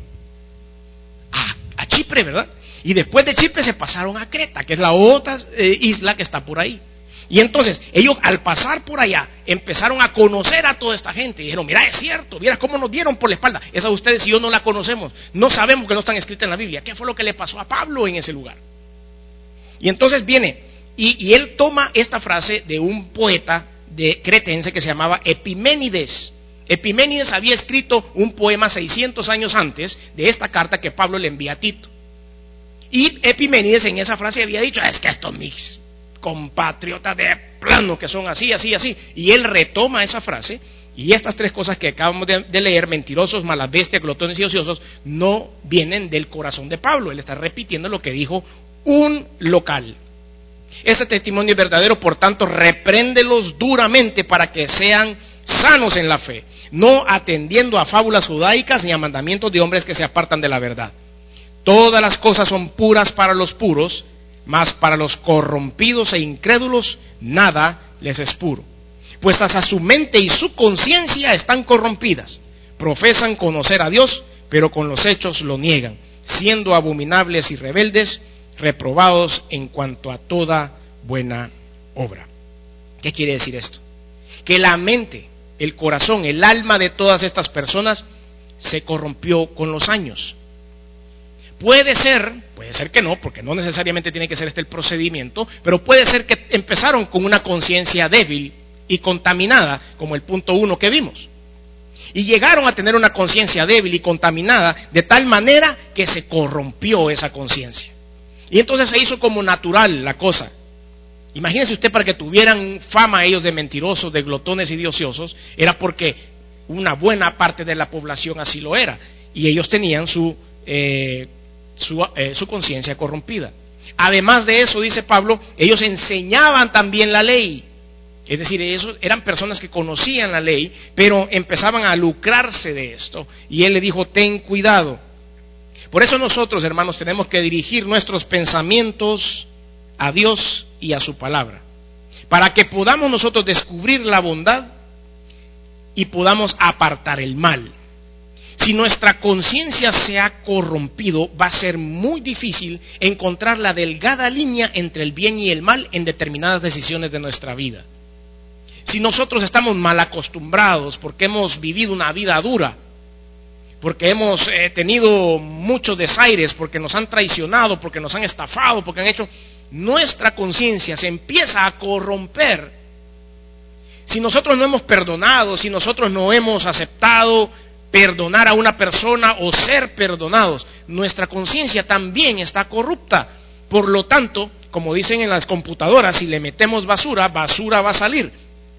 A Chipre, ¿verdad? Y después de Chipre se pasaron a Creta, que es la otra isla que está por ahí. Y entonces ellos, al pasar por allá, empezaron a conocer a toda esta gente y dijeron: mira, es cierto, mira cómo nos dieron por la espalda. Esa ustedes y yo no la conocemos, no sabemos, que no están escritas en la Biblia. ¿Qué fue lo que le pasó a Pablo en ese lugar? Y entonces viene y él toma esta frase de un poeta de cretense que se llamaba Epiménides. Epiménides había escrito un poema 600 años antes de esta carta que Pablo le envía a Tito. Y Epiménides en esa frase había dicho: es que estos mis compatriotas de plano que son así, así, así. Y él retoma esa frase, y estas tres cosas que acabamos de leer, mentirosos, malas bestias, glotones y ociosos, no vienen del corazón de Pablo. Él está repitiendo lo que dijo un local. Ese testimonio es verdadero, por tanto, repréndelos duramente para que sean sanos en la fe, no atendiendo a fábulas judaicas ni a mandamientos de hombres que se apartan de la verdad. Todas las cosas son puras para los puros, mas para los corrompidos e incrédulos nada les es puro, pues hasta su mente y su conciencia están corrompidas. Profesan conocer a Dios, pero con los hechos lo niegan, siendo abominables y rebeldes, reprobados en cuanto a toda buena obra. ¿Qué quiere decir esto? Que la mente, el corazón, el alma de todas estas personas se corrompió con los años. Puede ser que no, porque no necesariamente tiene que ser este el procedimiento, pero puede ser que empezaron con una conciencia débil y contaminada, como el punto 1 que vimos, y llegaron a tener una conciencia débil y contaminada de tal manera que se corrompió esa conciencia, y entonces se hizo como natural la cosa. Imagínense usted, para que tuvieran fama ellos de mentirosos, de glotones y de ociosos, era porque una buena parte de la población así lo era, y ellos tenían su conciencia corrompida. Además de eso, dice Pablo, ellos enseñaban también la ley. Es decir, ellos eran personas que conocían la ley, pero empezaban a lucrarse de esto. Y él le dijo: ten cuidado. Por eso nosotros, hermanos, tenemos que dirigir nuestros pensamientos a Dios y a su palabra, para que podamos nosotros descubrir la bondad y podamos apartar el mal. Si nuestra conciencia se ha corrompido, va a ser muy difícil encontrar la delgada línea entre el bien y el mal en determinadas decisiones de nuestra vida. Si nosotros estamos mal acostumbrados porque hemos vivido una vida dura, porque hemos tenido muchos desaires, porque nos han traicionado, porque nos han estafado, porque han hecho, nuestra conciencia se empieza a corromper. Si nosotros no hemos perdonado, si nosotros no hemos aceptado perdonar a una persona o ser perdonados, nuestra conciencia también está corrupta. Por lo tanto, como dicen en las computadoras, si le metemos basura, basura va a salir.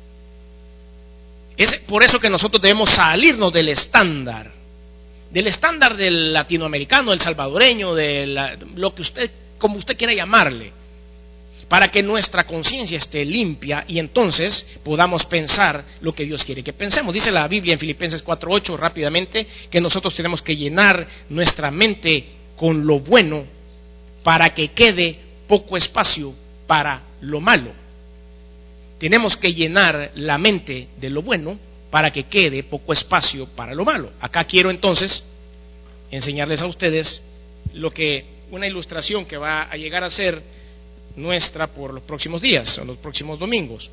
Es por eso que nosotros debemos salirnos del estándar del latinoamericano, del salvadoreño, lo que usted, como usted quiera llamarle, para que nuestra conciencia esté limpia y entonces podamos pensar lo que Dios quiere que pensemos. Dice la Biblia en Filipenses 4:8 rápidamente que nosotros tenemos que llenar nuestra mente con lo bueno para que quede poco espacio para lo malo. Tenemos que llenar la mente de lo bueno para que quede poco espacio para lo malo. Acá quiero entonces enseñarles a ustedes una ilustración que va a llegar a ser nuestra por los próximos días, o los próximos domingos.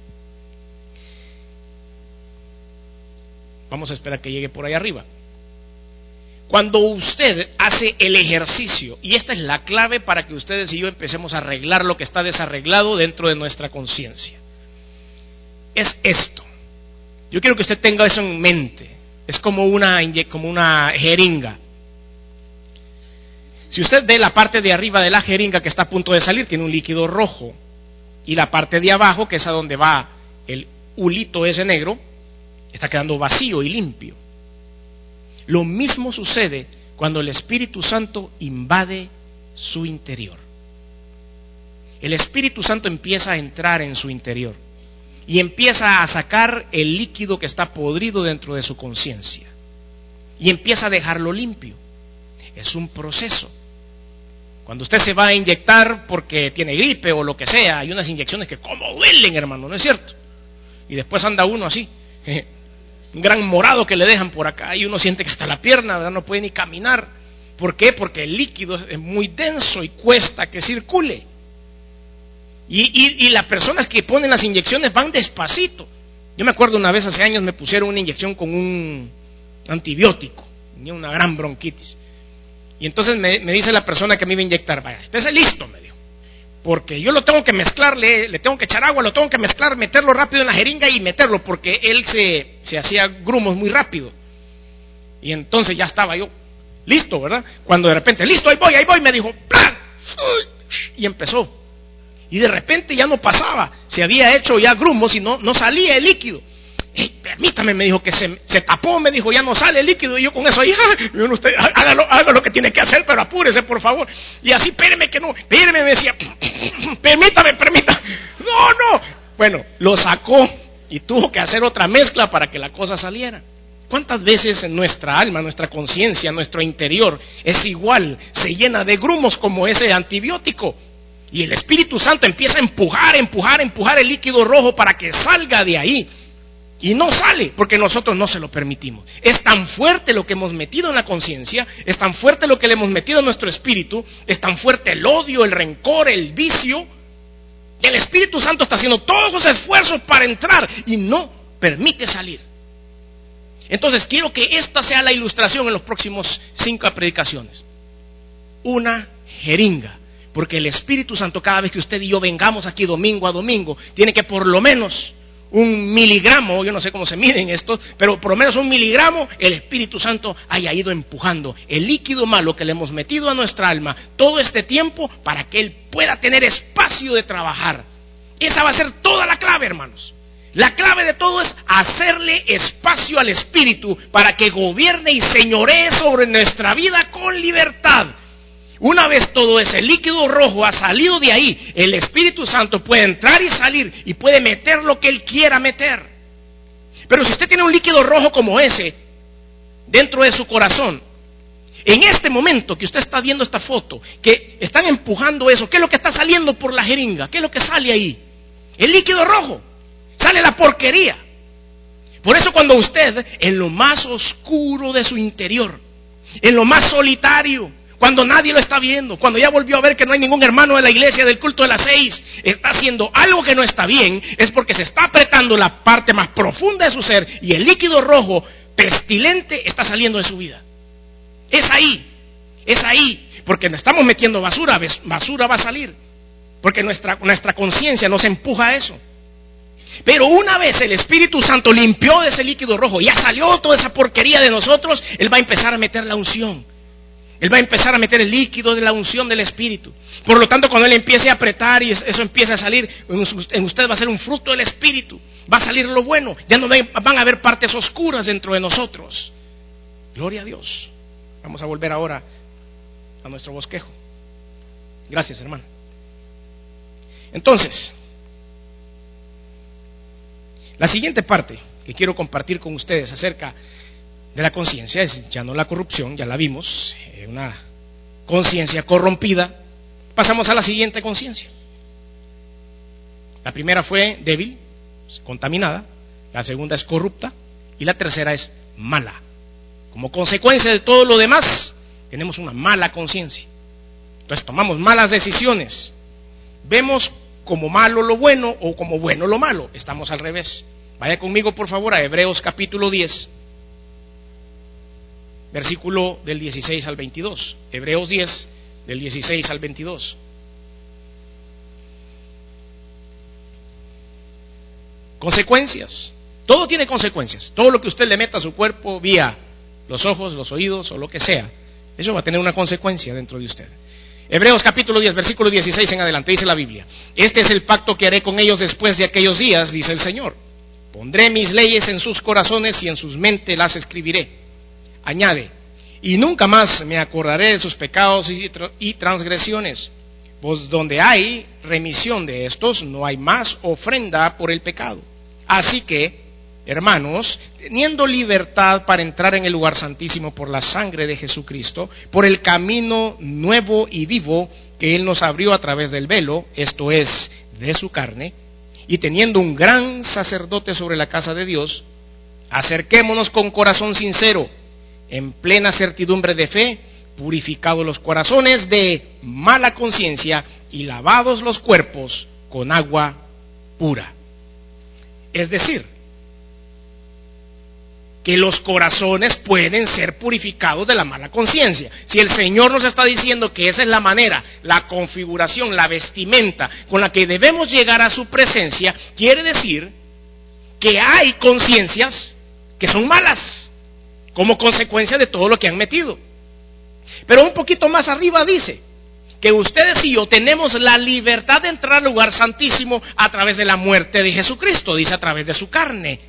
Vamos a esperar que llegue por ahí arriba. Cuando usted hace el ejercicio, y esta es la clave para que ustedes y yo empecemos a arreglar lo que está desarreglado dentro de nuestra conciencia, es esto. Yo quiero que usted tenga eso en mente. Es como una jeringa. Si usted ve la parte de arriba de la jeringa que está a punto de salir, tiene un líquido rojo, y la parte de abajo, que es a donde va el hulito ese negro, está quedando vacío y limpio. Lo mismo sucede cuando el Espíritu Santo invade su interior. El Espíritu Santo empieza a entrar en su interior y empieza a sacar el líquido que está podrido dentro de su conciencia y empieza a dejarlo limpio. Es un proceso. Cuando usted se va a inyectar porque tiene gripe o lo que sea, hay unas inyecciones que como duelen, hermano, ¿no es cierto? Y después anda uno así, un gran morado que le dejan por acá y uno siente que hasta la pierna, ¿verdad?, no puede ni caminar. ¿Por qué? Porque el líquido es muy denso y cuesta que circule. Y las personas que ponen las inyecciones van despacito. Yo me acuerdo una vez hace años me pusieron una inyección con un antibiótico, tenía una gran bronquitis. Y entonces me dice la persona que me iba a inyectar, vaya, estése listo, me dijo, porque yo lo tengo que mezclar, le tengo que echar agua, lo tengo que mezclar, meterlo rápido en la jeringa y meterlo, porque él se hacía grumos muy rápido. Y entonces ya estaba yo listo, ¿verdad? Cuando de repente, listo, ahí voy, me dijo, ¡plan! Y empezó. Y de repente ya no pasaba, se había hecho ya grumos y no salía el líquido. Permítame, me dijo, que se tapó, me dijo, ya no sale el líquido. Y yo con eso ahí, usted haga lo que tiene que hacer, pero apúrese, por favor. Y así, espéreme, me decía, permítame. No. Bueno, lo sacó y tuvo que hacer otra mezcla para que la cosa saliera. ¿Cuántas veces en nuestra alma, nuestra conciencia, nuestro interior es igual, se llena de grumos como ese antibiótico? Y el Espíritu Santo empieza a empujar el líquido rojo para que salga de ahí. Y no sale porque nosotros no se lo permitimos. Es tan fuerte lo que hemos metido en la conciencia, es tan fuerte lo que le hemos metido en nuestro espíritu, es tan fuerte el odio, el rencor, el vicio, que el Espíritu Santo está haciendo todos los esfuerzos para entrar y no permite salir. Entonces quiero que esta sea la ilustración en los próximos 5 predicaciones. Una jeringa. Porque el Espíritu Santo, cada vez que usted y yo vengamos aquí domingo a domingo, tiene que por lo menos 1 miligramo, yo no sé cómo se miden esto, pero por lo menos 1 miligramo, el Espíritu Santo haya ido empujando el líquido malo que le hemos metido a nuestra alma todo este tiempo para que Él pueda tener espacio de trabajar. Esa va a ser toda la clave, hermanos. La clave de todo es hacerle espacio al Espíritu para que gobierne y señoree sobre nuestra vida con libertad. Una vez todo ese líquido rojo ha salido de ahí, el Espíritu Santo puede entrar y salir y puede meter lo que Él quiera meter. Pero si usted tiene un líquido rojo como ese dentro de su corazón, en este momento que usted está viendo esta foto, que están empujando eso, ¿qué es lo que está saliendo por la jeringa? ¿Qué es lo que sale ahí? El líquido rojo, sale la porquería. Por eso cuando usted, en lo más oscuro de su interior, en lo más solitario, cuando nadie lo está viendo, cuando ya volvió a ver que no hay ningún hermano de la iglesia del culto de las 6, está haciendo algo que no está bien, es porque se está apretando la parte más profunda de su ser y el líquido rojo pestilente está saliendo de su vida. Es ahí, porque no estamos metiendo basura va a salir, porque nuestra conciencia nos empuja a eso. Pero una vez el Espíritu Santo limpió de ese líquido rojo, ya salió toda esa porquería de nosotros, Él va a empezar a meter la unción. Él va a empezar a meter el líquido de la unción del Espíritu. Por lo tanto, cuando Él empiece a apretar y eso empiece a salir, en usted va a ser un fruto del Espíritu. Va a salir lo bueno. Ya no van a haber partes oscuras dentro de nosotros. Gloria a Dios. Vamos a volver ahora a nuestro bosquejo. Gracias, hermano. Entonces, la siguiente parte que quiero compartir con ustedes acerca de la conciencia es ya no la corrupción, ya la vimos, una conciencia corrompida. Pasamos a la siguiente conciencia. La primera fue débil, contaminada, la segunda es corrupta y la tercera es mala. Como consecuencia de todo lo demás, tenemos una mala conciencia. Entonces tomamos malas decisiones, vemos como malo lo bueno o como bueno lo malo. Estamos al revés. Vaya conmigo por favor a Hebreos capítulo 10, versículo del 16 al 22. Hebreos 10, del 16 al 22. Consecuencias. Todo tiene consecuencias. Todo lo que usted le meta a su cuerpo, vía los ojos, los oídos o lo que sea, eso va a tener una consecuencia dentro de usted. Hebreos capítulo 10, versículo 16 en adelante, dice la Biblia: este es el pacto que haré con ellos después de aquellos días, dice el Señor. Pondré mis leyes en sus corazones y en sus mentes las escribiré. Añade: y nunca más me acordaré de sus pecados y transgresiones, pues donde hay remisión de estos, no hay más ofrenda por el pecado. Así que, hermanos, teniendo libertad para entrar en el lugar santísimo por la sangre de Jesucristo, por el camino nuevo y vivo que Él nos abrió a través del velo, esto es, de su carne, y teniendo un gran sacerdote sobre la casa de Dios, acerquémonos con corazón sincero, en plena certidumbre de fe, purificados los corazones de mala conciencia y lavados los cuerpos con agua pura. Es decir, que los corazones pueden ser purificados de la mala conciencia. Si el Señor nos está diciendo que esa es la manera, la configuración, la vestimenta con la que debemos llegar a su presencia, quiere decir que hay conciencias que son malas, como consecuencia de todo lo que han metido. Pero un poquito más arriba dice que ustedes y yo tenemos la libertad de entrar al lugar santísimo a través de la muerte de Jesucristo, dice a través de su carne.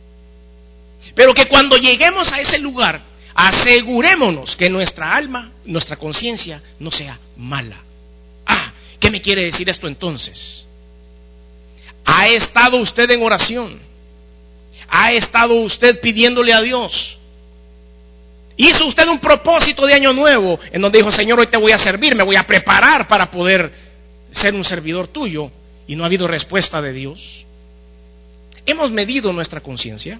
Pero que cuando lleguemos a ese lugar, asegurémonos que nuestra alma, nuestra conciencia no sea mala. ¿Qué me quiere decir esto entonces? ¿Ha estado usted en oración? ¿Ha estado usted pidiéndole a Dios? ¿Hizo usted un propósito de año nuevo en donde dijo: Señor, hoy te voy a servir, me voy a preparar para poder ser un servidor tuyo, y no ha habido respuesta de Dios? ¿Hemos medido nuestra conciencia?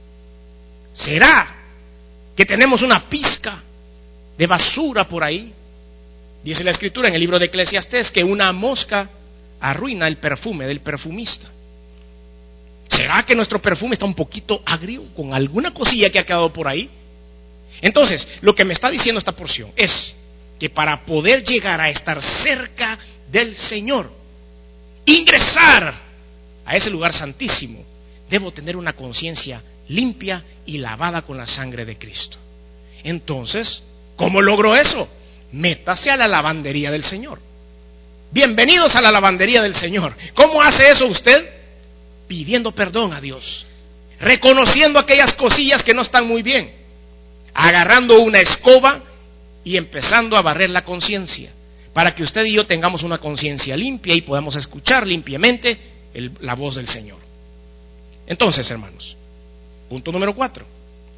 ¿Será que tenemos una pizca de basura por ahí? Dice la Escritura en el libro de Eclesiastés que una mosca arruina el perfume del perfumista. ¿Será que nuestro perfume está un poquito agrio con alguna cosilla que ha quedado por ahí? Entonces, lo que me está diciendo esta porción es que para poder llegar a estar cerca del Señor, ingresar a ese lugar santísimo, debo tener una conciencia limpia y lavada con la sangre de Cristo. Entonces, ¿cómo logro eso? Métase a la lavandería del Señor. Bienvenidos a la lavandería del Señor. ¿Cómo hace eso usted? Pidiendo perdón a Dios, reconociendo aquellas cosillas que no están muy bien, agarrando una escoba y empezando a barrer la conciencia, para que usted y yo tengamos una conciencia limpia y podamos escuchar limpiamente la voz del Señor. Entonces, hermanos, punto número 4.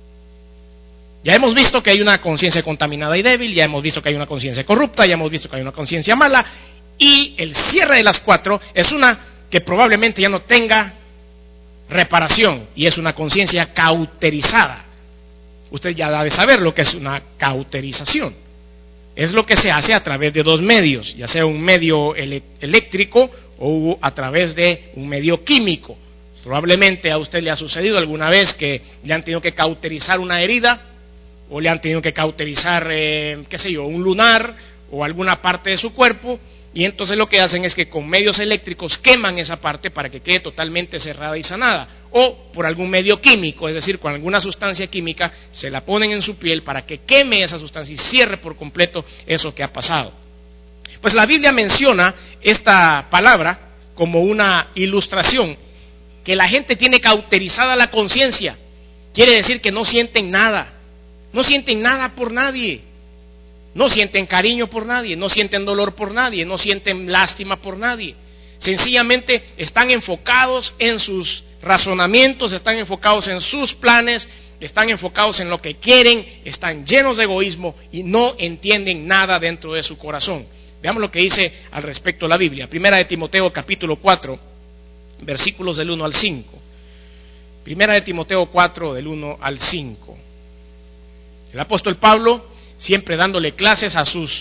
Ya hemos visto que hay una conciencia contaminada y débil, ya hemos visto que hay una conciencia corrupta, ya hemos visto que hay una conciencia mala, y el cierre de las 4 es una que probablemente ya no tenga reparación, y es una conciencia cauterizada. Usted ya debe saber lo que es una cauterización. Es lo que se hace a través de dos medios, ya sea un medio eléctrico o a través de un medio químico. Probablemente a usted le ha sucedido alguna vez que le han tenido que cauterizar una herida, o le han tenido que cauterizar, un lunar o alguna parte de su cuerpo, y entonces lo que hacen es que con medios eléctricos queman esa parte para que quede totalmente cerrada y sanada, o por algún medio químico, es decir, con alguna sustancia química se la ponen en su piel para que queme esa sustancia y cierre por completo eso que ha pasado. Pues la Biblia menciona esta palabra como una ilustración, que la gente tiene cauterizada la conciencia. Quiere decir que no sienten nada por nadie, no sienten cariño por nadie, no sienten dolor por nadie, no sienten lástima por nadie. Sencillamente están enfocados en sus razonamientos, están enfocados en sus planes, están enfocados en lo que quieren, están llenos de egoísmo y no entienden nada dentro de su corazón. Veamos lo que dice al respecto la Biblia. Primera de Timoteo capítulo 4, versículos del 1 al 5. Primera de Timoteo 4, del 1 al 5. El apóstol Pablo, siempre dándole clases a sus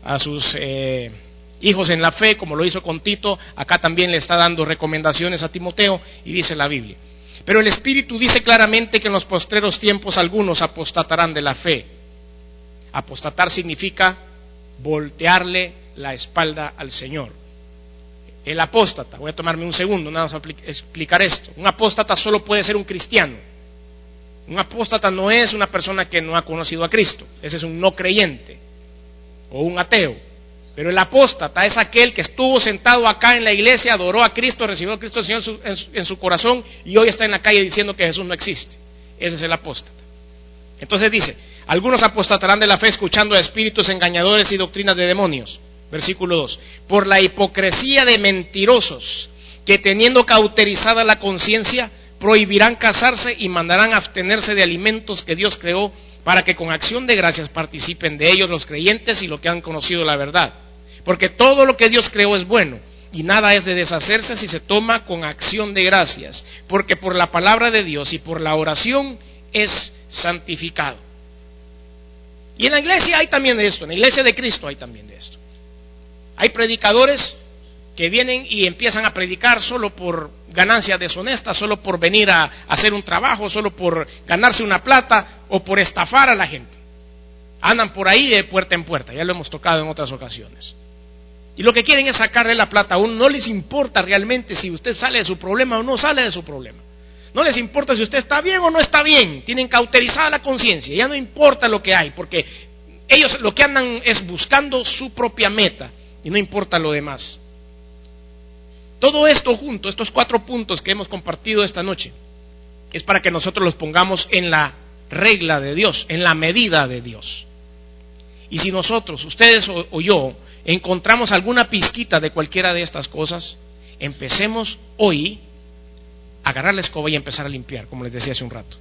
hijos en la fe, como lo hizo con Tito, acá también le está dando recomendaciones a Timoteo, y dice la Biblia: pero el Espíritu dice claramente que en los postreros tiempos algunos apostatarán de la fe. Apostatar significa voltearle la espalda al Señor. El apóstata, voy a tomarme un segundo nada más para explicar esto. Un apóstata solo puede ser un cristiano. Un apóstata no es una persona que no ha conocido a Cristo, ese es un no creyente o un ateo. Pero el apóstata es aquel que estuvo sentado acá en la iglesia, adoró a Cristo, recibió a Cristo el Señor en su corazón, y hoy está en la calle diciendo que Jesús no existe. Ese es el apóstata. Entonces dice: algunos apostatarán de la fe escuchando a espíritus engañadores y doctrinas de demonios. Versículo 2: por la hipocresía de mentirosos, que teniendo cauterizada la conciencia, prohibirán casarse y mandarán abstenerse de alimentos que Dios creó, para que con acción de gracias participen de ellos los creyentes y los que han conocido la verdad. Porque todo lo que Dios creó es bueno, y nada es de deshacerse si se toma con acción de gracias, porque por la palabra de Dios y por la oración es santificado. Y en la iglesia hay también de esto, en la iglesia de Cristo hay también de esto. Hay predicadores que vienen y empiezan a predicar solo por ganancias deshonestas, solo por venir a hacer un trabajo, solo por ganarse una plata o por estafar a la gente. Andan por ahí de puerta en puerta, ya lo hemos tocado en otras ocasiones. Y lo que quieren es sacarle la plata a uno. No les importa realmente si usted sale de su problema o no sale de su problema. No les importa si usted está bien o no está bien. Tienen cauterizada la conciencia, ya no importa lo que hay, porque ellos lo que andan es buscando su propia meta y no importa lo demás. Todo esto junto, estos 4 puntos que hemos compartido esta noche, es para que nosotros los pongamos en la regla de Dios, en la medida de Dios. Y si nosotros, ustedes o yo, encontramos alguna pizquita de cualquiera de estas cosas, empecemos hoy a agarrar la escoba y empezar a limpiar, como les decía hace un rato.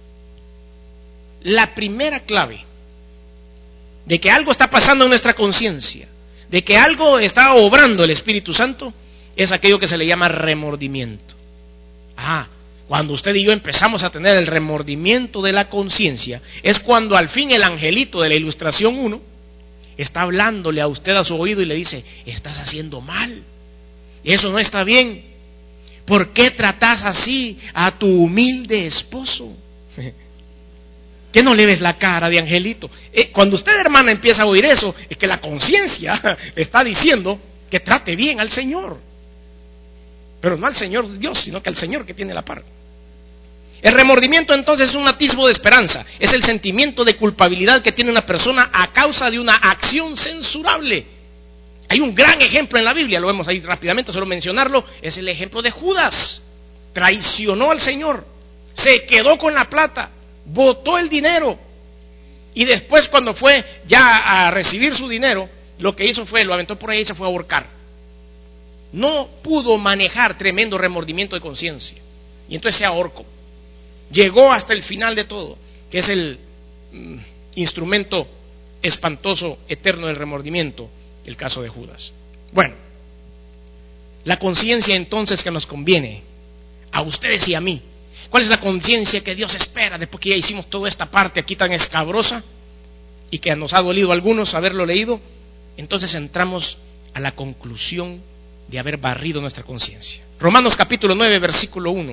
La primera clave de que algo está pasando en nuestra conciencia, de que algo está obrando el Espíritu Santo, es aquello que se le llama remordimiento. Cuando usted y yo empezamos a tener el remordimiento de la conciencia, es cuando al fin el angelito de la ilustración 1 está hablándole a usted a su oído y le dice: estás haciendo mal, eso no está bien, ¿por qué tratás así a tu humilde esposo? ¿Qué no le ves la cara de angelito? Cuando usted, hermana, empieza a oír eso, es que la conciencia está diciendo que trate bien al Señor. Pero no al Señor Dios, sino que al Señor que tiene la par. El remordimiento entonces es un atisbo de esperanza, es el sentimiento de culpabilidad que tiene una persona a causa de una acción censurable. Hay un gran ejemplo en la Biblia, lo vemos ahí rápidamente, solo mencionarlo, es el ejemplo de Judas. Traicionó al Señor, se quedó con la plata, botó el dinero, y después, cuando fue ya a recibir su dinero, lo que hizo fue, lo aventó por ahí y se fue a ahorcar. No pudo manejar tremendo remordimiento de conciencia, y entonces se ahorcó. Llegó hasta el final de todo, que es el instrumento espantoso, eterno del remordimiento, el caso de Judas. Bueno, la conciencia entonces que nos conviene a ustedes y a mí, ¿cuál es la conciencia que Dios espera después que ya hicimos toda esta parte aquí tan escabrosa y que nos ha dolido a algunos haberlo leído? Entonces entramos a la conclusión de haber barrido nuestra conciencia. Romanos capítulo 9, versículo 1.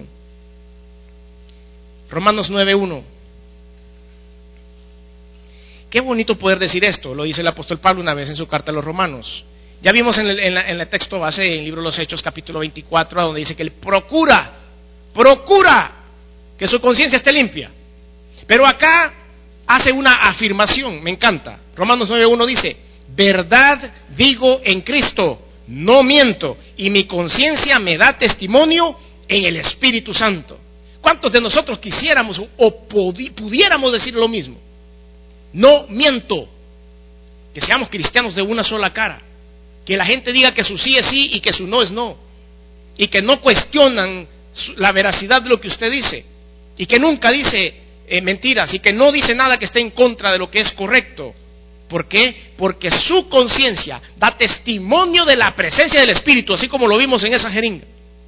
Romanos 9:1. Qué bonito poder decir esto, lo dice el apóstol Pablo una vez en su carta a los Romanos. Ya vimos en el texto base, en el libro de los Hechos, capítulo 24, donde dice que él procura que su conciencia esté limpia. Pero acá hace una afirmación, me encanta. Romanos 9:1 dice: verdad digo en Cristo, no miento, y mi conciencia me da testimonio en el Espíritu Santo. ¿Cuántos de nosotros quisiéramos o pudiéramos decir lo mismo? No miento. Que seamos cristianos de una sola cara. Que la gente diga que su sí es sí y que su no es no. Y que no cuestionan la veracidad de lo que usted dice. Y que nunca dice mentiras. Y que no dice nada que esté en contra de lo que es correcto. ¿Por qué? Porque su conciencia da testimonio de la presencia del Espíritu, así como lo vimos en esa jeringa.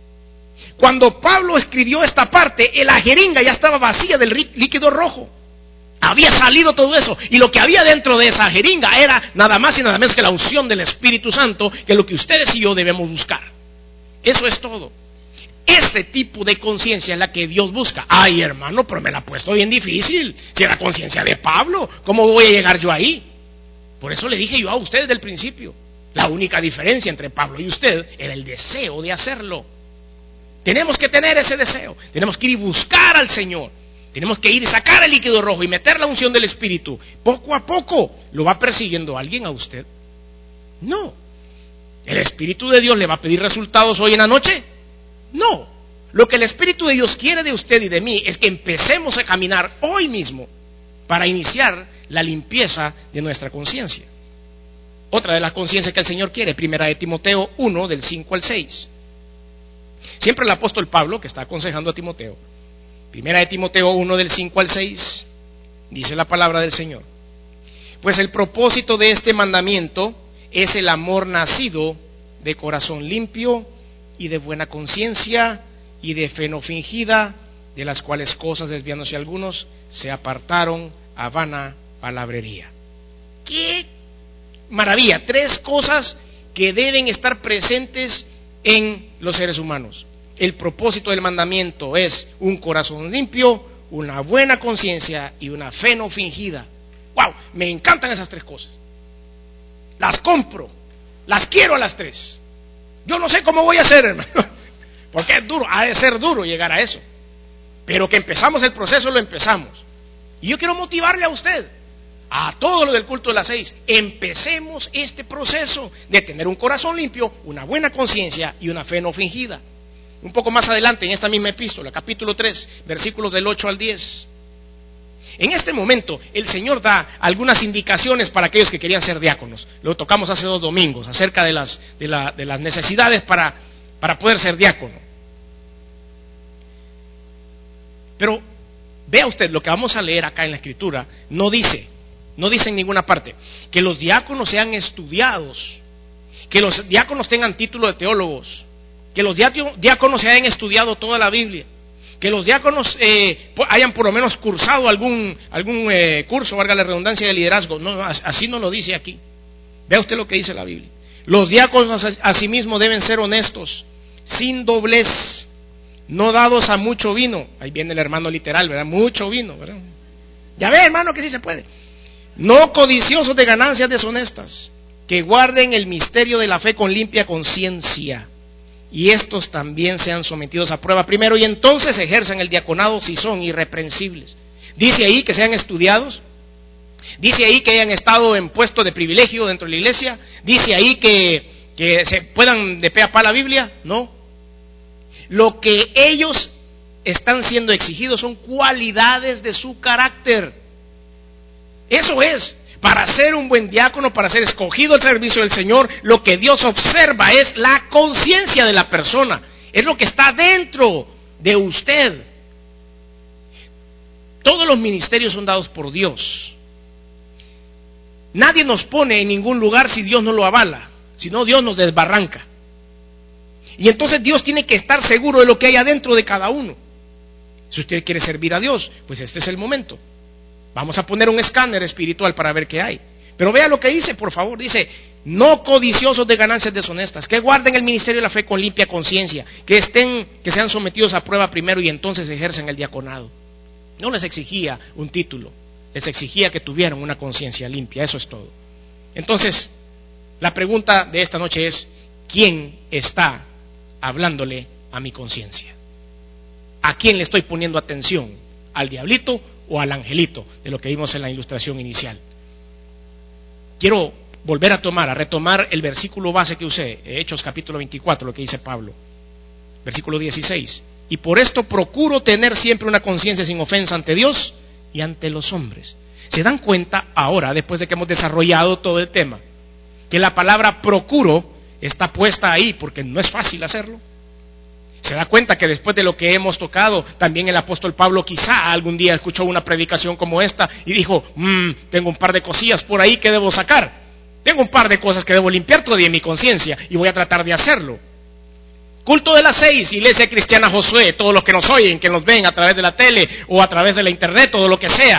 Cuando Pablo escribió esta parte, la jeringa ya estaba vacía del líquido rojo. Había salido todo eso, y lo que había dentro de esa jeringa era nada más y nada menos que la unción del Espíritu Santo, que es lo que ustedes y yo debemos buscar. Eso es todo. Ese tipo de conciencia es la que Dios busca. Ay, hermano, pero me la ha puesto bien difícil. Si era conciencia de Pablo, ¿cómo voy a llegar yo ahí? Por eso le dije yo a ustedes del principio, la única diferencia entre Pablo y usted era el deseo de hacerlo. Tenemos que tener ese deseo, tenemos que ir y buscar al Señor, tenemos que ir y sacar el líquido rojo y meter la unción del Espíritu. Poco a poco, ¿lo va persiguiendo alguien a usted? No. ¿El Espíritu de Dios le va a pedir resultados hoy en la noche? No. Lo que el Espíritu de Dios quiere de usted y de mí es que empecemos a caminar hoy mismo para iniciar la limpieza de nuestra conciencia. Otra de las conciencias que el Señor quiere, primera de Timoteo 1, del 5 al 6. Siempre el apóstol Pablo, que está aconsejando a Timoteo, primera de Timoteo 1, del 5 al 6, dice la palabra del Señor: pues el propósito de este mandamiento es el amor nacido de corazón limpio y de buena conciencia y de fe no fingida, de las cuales cosas desviándose algunos se apartaron a vana palabrería. ¡Qué maravilla! 3 cosas que deben estar presentes en los seres humanos. El propósito del mandamiento es un corazón limpio, una buena conciencia y una fe no fingida. ¡Wow! Me encantan esas 3 cosas. Las compro, las quiero a las 3. Yo no sé cómo voy a hacer, hermano, porque es duro, ha de ser duro llegar a eso. Pero que empezamos el proceso, lo empezamos. Y yo quiero motivarle a usted, a todo lo del culto de las 6, empecemos este proceso de tener un corazón limpio, una buena conciencia y una fe no fingida. Un poco más adelante en esta misma epístola, capítulo 3, versículos del 8 al 10. En este momento el Señor da algunas indicaciones para aquellos que querían ser diáconos. Lo tocamos hace 2 domingos acerca de las necesidades para poder ser diácono. Pero vea usted, lo que vamos a leer acá en la Escritura no dice en ninguna parte que los diáconos sean estudiados, que los diáconos tengan título de teólogos, que los diáconos se hayan estudiado toda la Biblia, que los diáconos hayan por lo menos cursado algún curso, valga la redundancia, de liderazgo. No, así no lo dice aquí. Vea usted lo que dice la Biblia. Los diáconos asimismo deben ser honestos, sin doblez, no dados a mucho vino. Ahí viene el hermano literal, ¿verdad? Mucho vino, ¿verdad? Ya ve, hermano, que sí se puede. No codiciosos de ganancias deshonestas, que guarden el misterio de la fe con limpia conciencia, y estos también sean sometidos a prueba primero, y entonces ejerzan el diaconado si son irreprensibles. Dice ahí que sean estudiados, dice ahí que hayan estado en puesto de privilegio dentro de la iglesia, dice ahí que se puedan de pe a pa la Biblia. No. Lo que ellos están siendo exigidos son cualidades de su carácter. Eso es. Para ser un buen diácono, para ser escogido al servicio del Señor, lo que Dios observa es la conciencia de la persona, es lo que está dentro de usted. Todos los ministerios son dados por Dios. Nadie nos pone en ningún lugar si Dios no lo avala, si no, Dios nos desbarranca. Y entonces Dios tiene que estar seguro de lo que hay adentro de cada uno. Si usted quiere servir a Dios, pues este es el momento. Vamos a poner un escáner espiritual para ver qué hay. Pero vea lo que dice, por favor. Dice: no codiciosos de ganancias deshonestas, que guarden el ministerio de la fe con limpia conciencia, que sean sometidos a prueba primero y entonces ejercen el diaconado. No les exigía un título, les exigía que tuvieran una conciencia limpia. Eso es todo. Entonces, La pregunta de esta noche es: ¿quién está hablándole a mi conciencia? ¿A quién le estoy poniendo atención? ¿Al diablito o al angelito? De lo que vimos en la ilustración inicial. Quiero volver a retomar el versículo base que usé, Hechos capítulo 24, lo que dice Pablo, versículo 16. Y por esto procuro tener siempre una conciencia sin ofensa ante Dios y ante los hombres. ¿Se dan cuenta ahora, después de que hemos desarrollado todo el tema, que la palabra procuro está puesta ahí porque no es fácil hacerlo? ¿Se da cuenta que después de lo que hemos tocado, también el apóstol Pablo quizá algún día escuchó una predicación como esta y dijo: tengo un par de cosillas por ahí que debo sacar, tengo un par de cosas que debo limpiar todavía en mi conciencia y voy a tratar de hacerlo? Culto de las 6, Iglesia Cristiana Josué, todos los que nos oyen, que nos ven a través de la tele o a través de la internet, todo lo que sea,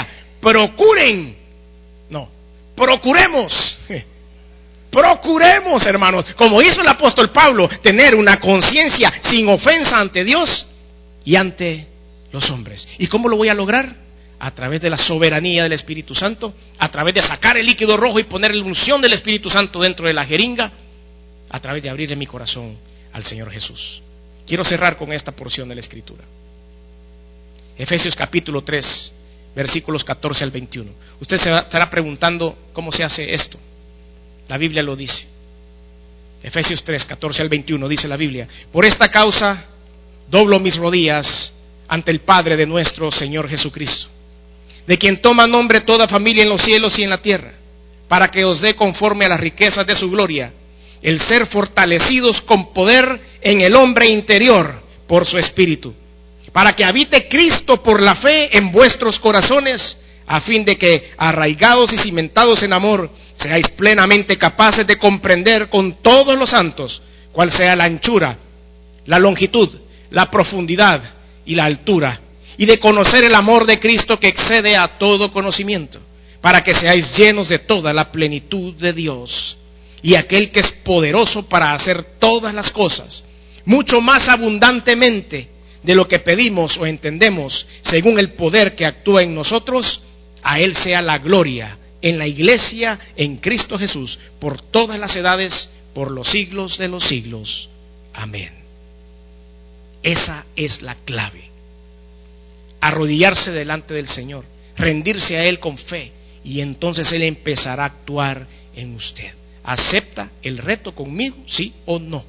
procuremos, hermanos, como hizo el apóstol Pablo, tener una conciencia sin ofensa ante Dios y ante los hombres. ¿Y cómo lo voy a lograr? A través de la soberanía del Espíritu Santo, a través de sacar el líquido rojo y poner la unción del Espíritu Santo dentro de la jeringa, a través de abrirle mi corazón al Señor Jesús. Quiero cerrar con esta porción de la Escritura. Efesios capítulo 3, versículos 14 al 21. Usted se estará preguntando cómo se hace esto. La Biblia lo dice. Efesios 3, 14 al 21 dice la Biblia: por esta causa doblo mis rodillas ante el Padre de nuestro Señor Jesucristo, de quien toma nombre toda familia en los cielos y en la tierra, para que os dé conforme a las riquezas de su gloria el ser fortalecidos con poder en el hombre interior por su Espíritu, para que habite Cristo por la fe en vuestros corazones, a fin de que, arraigados y cimentados en amor, seáis plenamente capaces de comprender con todos los santos cuál sea la anchura, la longitud, la profundidad y la altura, y de conocer el amor de Cristo que excede a todo conocimiento, para que seáis llenos de toda la plenitud de Dios. Y aquel que es poderoso para hacer todas las cosas, mucho más abundantemente de lo que pedimos o entendemos, según el poder que actúa en nosotros, a Él sea la gloria en la Iglesia, en Cristo Jesús, por todas las edades, por los siglos de los siglos. Amén. Esa es la clave. Arrodillarse delante del Señor, rendirse a Él con fe, y entonces Él empezará a actuar en usted. ¿Acepta el reto conmigo, sí o no?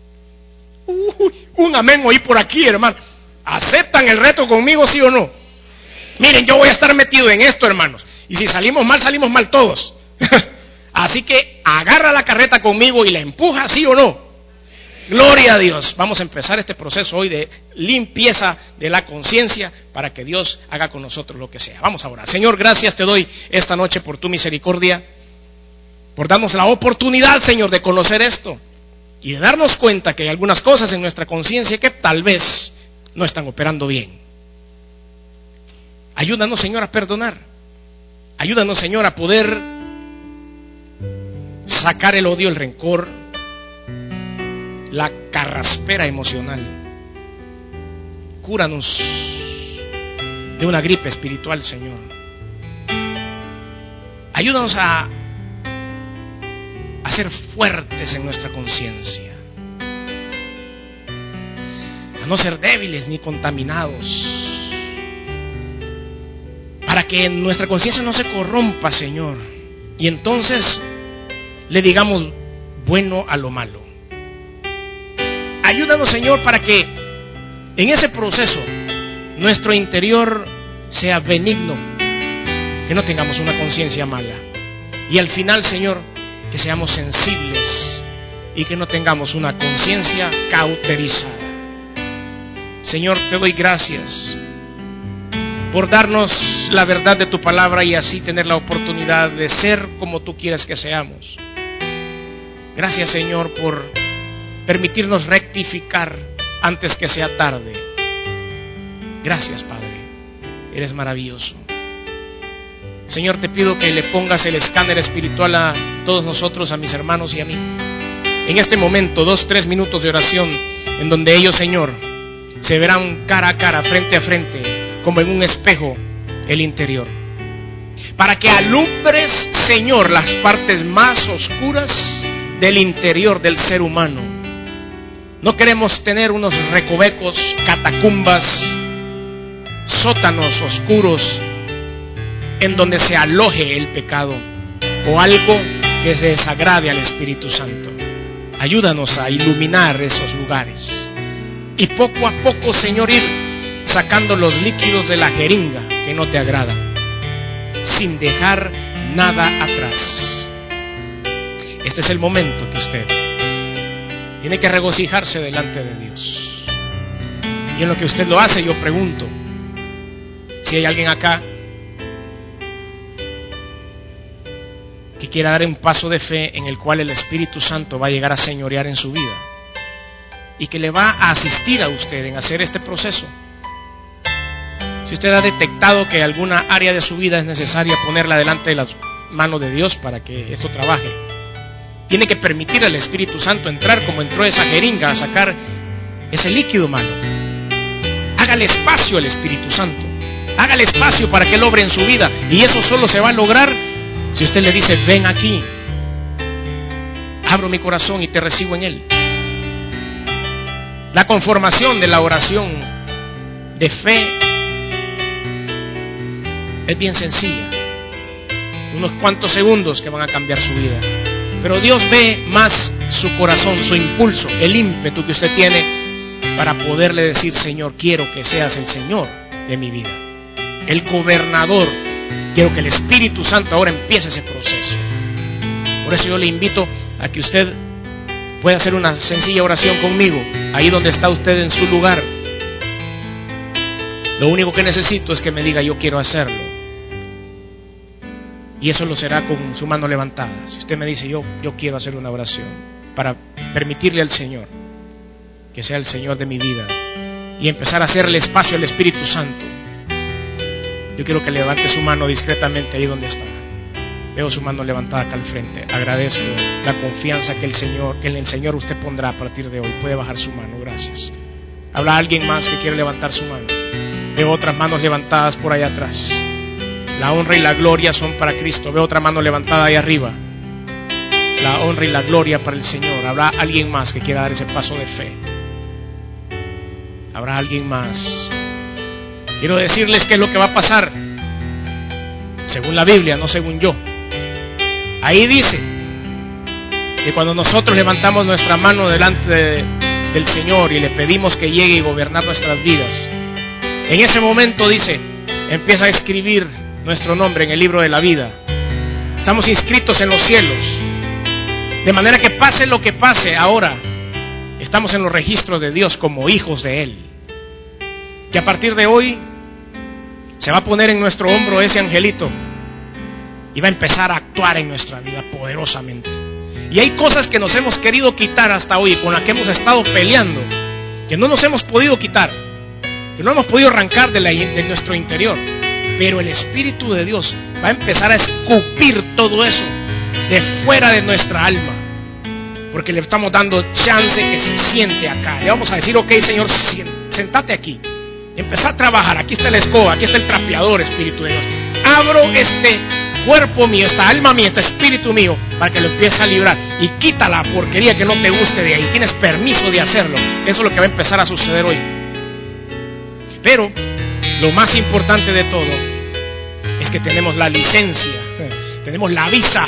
Un amén oí por aquí, hermano. ¿Aceptan el reto conmigo, sí o no? Miren, yo voy a estar metido en esto, hermanos, y si salimos mal todos. Así que agarra la carreta conmigo y la empuja, sí o no. Gloria a Dios. Vamos a empezar este proceso hoy de limpieza de la conciencia para que Dios haga con nosotros lo que sea. Vamos a orar. Señor, gracias te doy esta noche por tu misericordia, por darnos la oportunidad, Señor, de conocer esto y de darnos cuenta que hay algunas cosas en nuestra conciencia que tal vez no están operando bien. Ayúdanos, Señor, a perdonar. Ayúdanos, Señor, a poder sacar el odio, el rencor, la carraspera emocional. Cúranos de una gripe espiritual, Señor. Ayúdanos a ser fuertes en nuestra conciencia, a no ser débiles ni contaminados, para que nuestra conciencia no se corrompa, Señor, y entonces le digamos bueno a lo malo. Ayúdanos, Señor, para que en ese proceso nuestro interior sea benigno, que no tengamos una conciencia mala, y al final, Señor, que seamos sensibles y que no tengamos una conciencia cauterizada. Señor, te doy gracias por darnos la verdad de tu palabra y así tener la oportunidad de ser como tú quieres que seamos. Gracias, Señor, por permitirnos rectificar antes que sea tarde. Gracias, Padre, eres maravilloso. Señor, te pido que le pongas el escáner espiritual a todos nosotros, a mis hermanos y a mí. En este momento, 2-3 minutos de oración en donde ellos, Señor, se verán cara a cara, frente a frente, como en un espejo, el interior. Para que alumbres, Señor, las partes más oscuras del interior del ser humano. No queremos tener unos recovecos, catacumbas, sótanos oscuros en donde se aloje el pecado o algo que se desagrade al Espíritu Santo. Ayúdanos a iluminar esos lugares y poco a poco, Señor, ir sacando los líquidos de la jeringa que no te agradan, sin dejar nada atrás. Este es el momento que usted tiene que regocijarse delante de Dios. Y en lo que usted lo hace, yo pregunto si hay alguien acá que quiera dar un paso de fe en el cual el Espíritu Santo va a llegar a señorear en su vida y que le va a asistir a usted en hacer este proceso. Si usted ha detectado que alguna área de su vida es necesaria ponerla delante de las manos de Dios para que esto trabaje, tiene que permitir al Espíritu Santo entrar como entró esa jeringa a sacar ese líquido malo. Hágale espacio al Espíritu Santo, hágale espacio para que Él obre en su vida, y eso solo se va a lograr si usted le dice: ven aquí, abro mi corazón y te recibo en Él. La conformación de la oración de fe es bien sencilla, unos cuantos segundos que van a cambiar su vida. Pero Dios ve más su corazón, su impulso, el ímpetu que usted tiene para poderle decir: Señor, quiero que seas el Señor de mi vida, el gobernador. Quiero que el Espíritu Santo ahora empiece ese proceso. Por eso yo le invito a que usted pueda hacer una sencilla oración conmigo, ahí donde está usted en su lugar. Lo único que necesito es que me diga: yo quiero hacerlo. Y eso lo será con su mano levantada. Si usted me dice: yo quiero hacer una oración para permitirle al Señor que sea el Señor de mi vida y empezar a hacerle espacio al Espíritu Santo, yo quiero que levante su mano discretamente ahí donde está. Veo su mano levantada acá al frente. Agradezco la confianza que en el Señor usted pondrá a partir de hoy. Puede bajar su mano, gracias. ¿Habrá alguien más que quiere levantar su mano? Veo otras manos levantadas por allá atrás. La honra y la gloria son para Cristo. Veo otra mano levantada ahí arriba. La honra y la gloria para el Señor. ¿Habrá alguien más que quiera dar ese paso de fe? ¿Habrá alguien más? Quiero decirles qué es lo que va a pasar según la Biblia, no según yo. Ahí dice que cuando nosotros levantamos nuestra mano delante del Señor y le pedimos que llegue y gobernar nuestras vidas, en ese momento dice, empieza a escribir nuestro nombre en el libro de la vida. Estamos inscritos en los cielos, de manera que pase lo que pase ahora, estamos en los registros de Dios como hijos de Él. Que a partir de hoy se va a poner en nuestro hombro ese angelito y va a empezar a actuar en nuestra vida poderosamente. Y hay cosas que nos hemos querido quitar hasta hoy, con las que hemos estado peleando, que no nos hemos podido quitar, que no hemos podido arrancar de nuestro interior. Pero el Espíritu de Dios va a empezar a escupir todo eso de fuera de nuestra alma, porque le estamos dando chance que se siente acá. Le vamos a decir: ok, Señor, sentate aquí, empezá a trabajar. Aquí está la escoba, aquí está el trapeador, Espíritu de Dios. Abro este cuerpo mío, esta alma mía, este espíritu mío, para que lo empiece a librar, y quita la porquería que no te guste de ahí. Tienes permiso de hacerlo. Eso es lo que va a empezar a suceder hoy. Pero lo más importante de todo es que tenemos la licencia, tenemos la visa,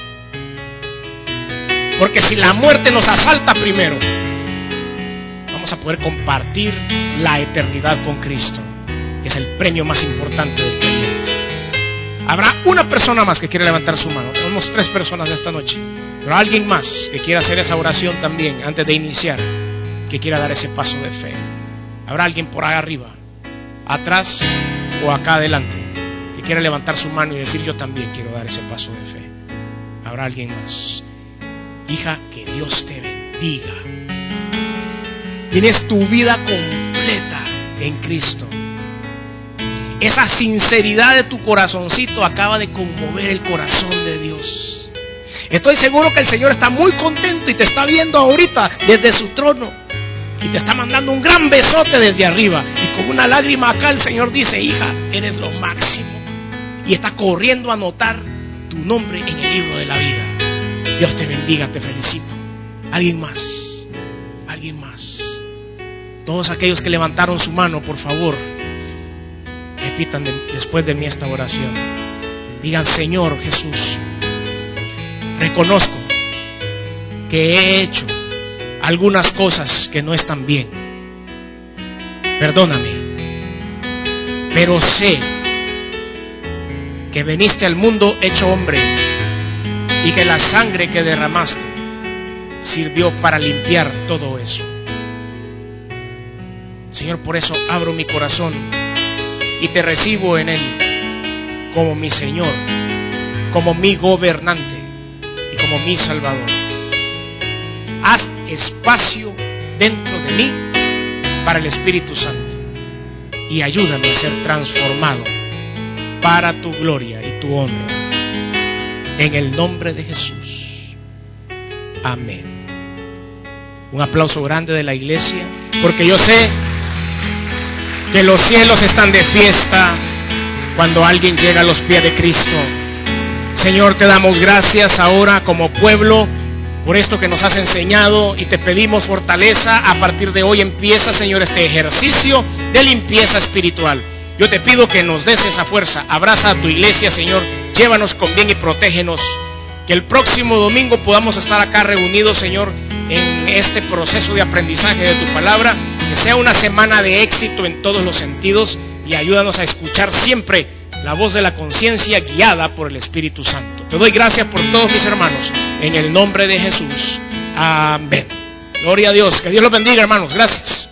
porque si la muerte nos asalta primero, vamos a poder compartir la eternidad con Cristo, que es el premio más importante del creyente. Habrá una persona más que quiere levantar su mano. Tenemos 3 personas esta noche, pero alguien más que quiera hacer esa oración también antes de iniciar, que quiera dar ese paso de fe. Habrá alguien por ahí arriba, atrás o acá adelante, que quiera levantar su mano y decir: yo también quiero dar ese paso de fe. Habrá alguien más. Hija, que Dios te bendiga. Tienes tu vida completa en Cristo. Esa sinceridad de tu corazoncito acaba de conmover el corazón de Dios. Estoy seguro que el Señor está muy contento y te está viendo ahorita desde su trono y te está mandando un gran besote desde arriba, y con una lágrima acá el Señor dice: hija, eres lo máximo, y está corriendo a anotar tu nombre en el libro de la vida. Dios te bendiga, te felicito. Alguien más, alguien más. Todos aquellos que levantaron su mano, por favor, repitan después de mí esta oración. Digan: Señor Jesús, reconozco que he hecho algunas cosas que no están bien. Perdóname, pero sé que viniste al mundo hecho hombre y que la sangre que derramaste sirvió para limpiar todo eso. Señor, por eso abro mi corazón y te recibo en él como mi Señor, como mi gobernante y como mi Salvador. Haz espacio dentro de mí para el Espíritu Santo y ayúdame a ser transformado para tu gloria y tu honra, en el nombre de Jesús. Amén. Un aplauso grande de la iglesia, porque yo sé que los cielos están de fiesta cuando alguien llega a los pies de Cristo. Señor, te damos gracias ahora como pueblo por esto que nos has enseñado y te pedimos fortaleza. A partir de hoy empieza, Señor, este ejercicio de limpieza espiritual. Yo te pido que nos des esa fuerza. Abraza a tu iglesia, Señor, llévanos con bien y protégenos. Que el próximo domingo podamos estar acá reunidos, Señor, en este proceso de aprendizaje de tu palabra. Que sea una semana de éxito en todos los sentidos y ayúdanos a escuchar siempre la voz de la conciencia guiada por el Espíritu Santo. Te doy gracias por todos mis hermanos, en el nombre de Jesús. Amén. Gloria a Dios. Que Dios los bendiga, hermanos. Gracias.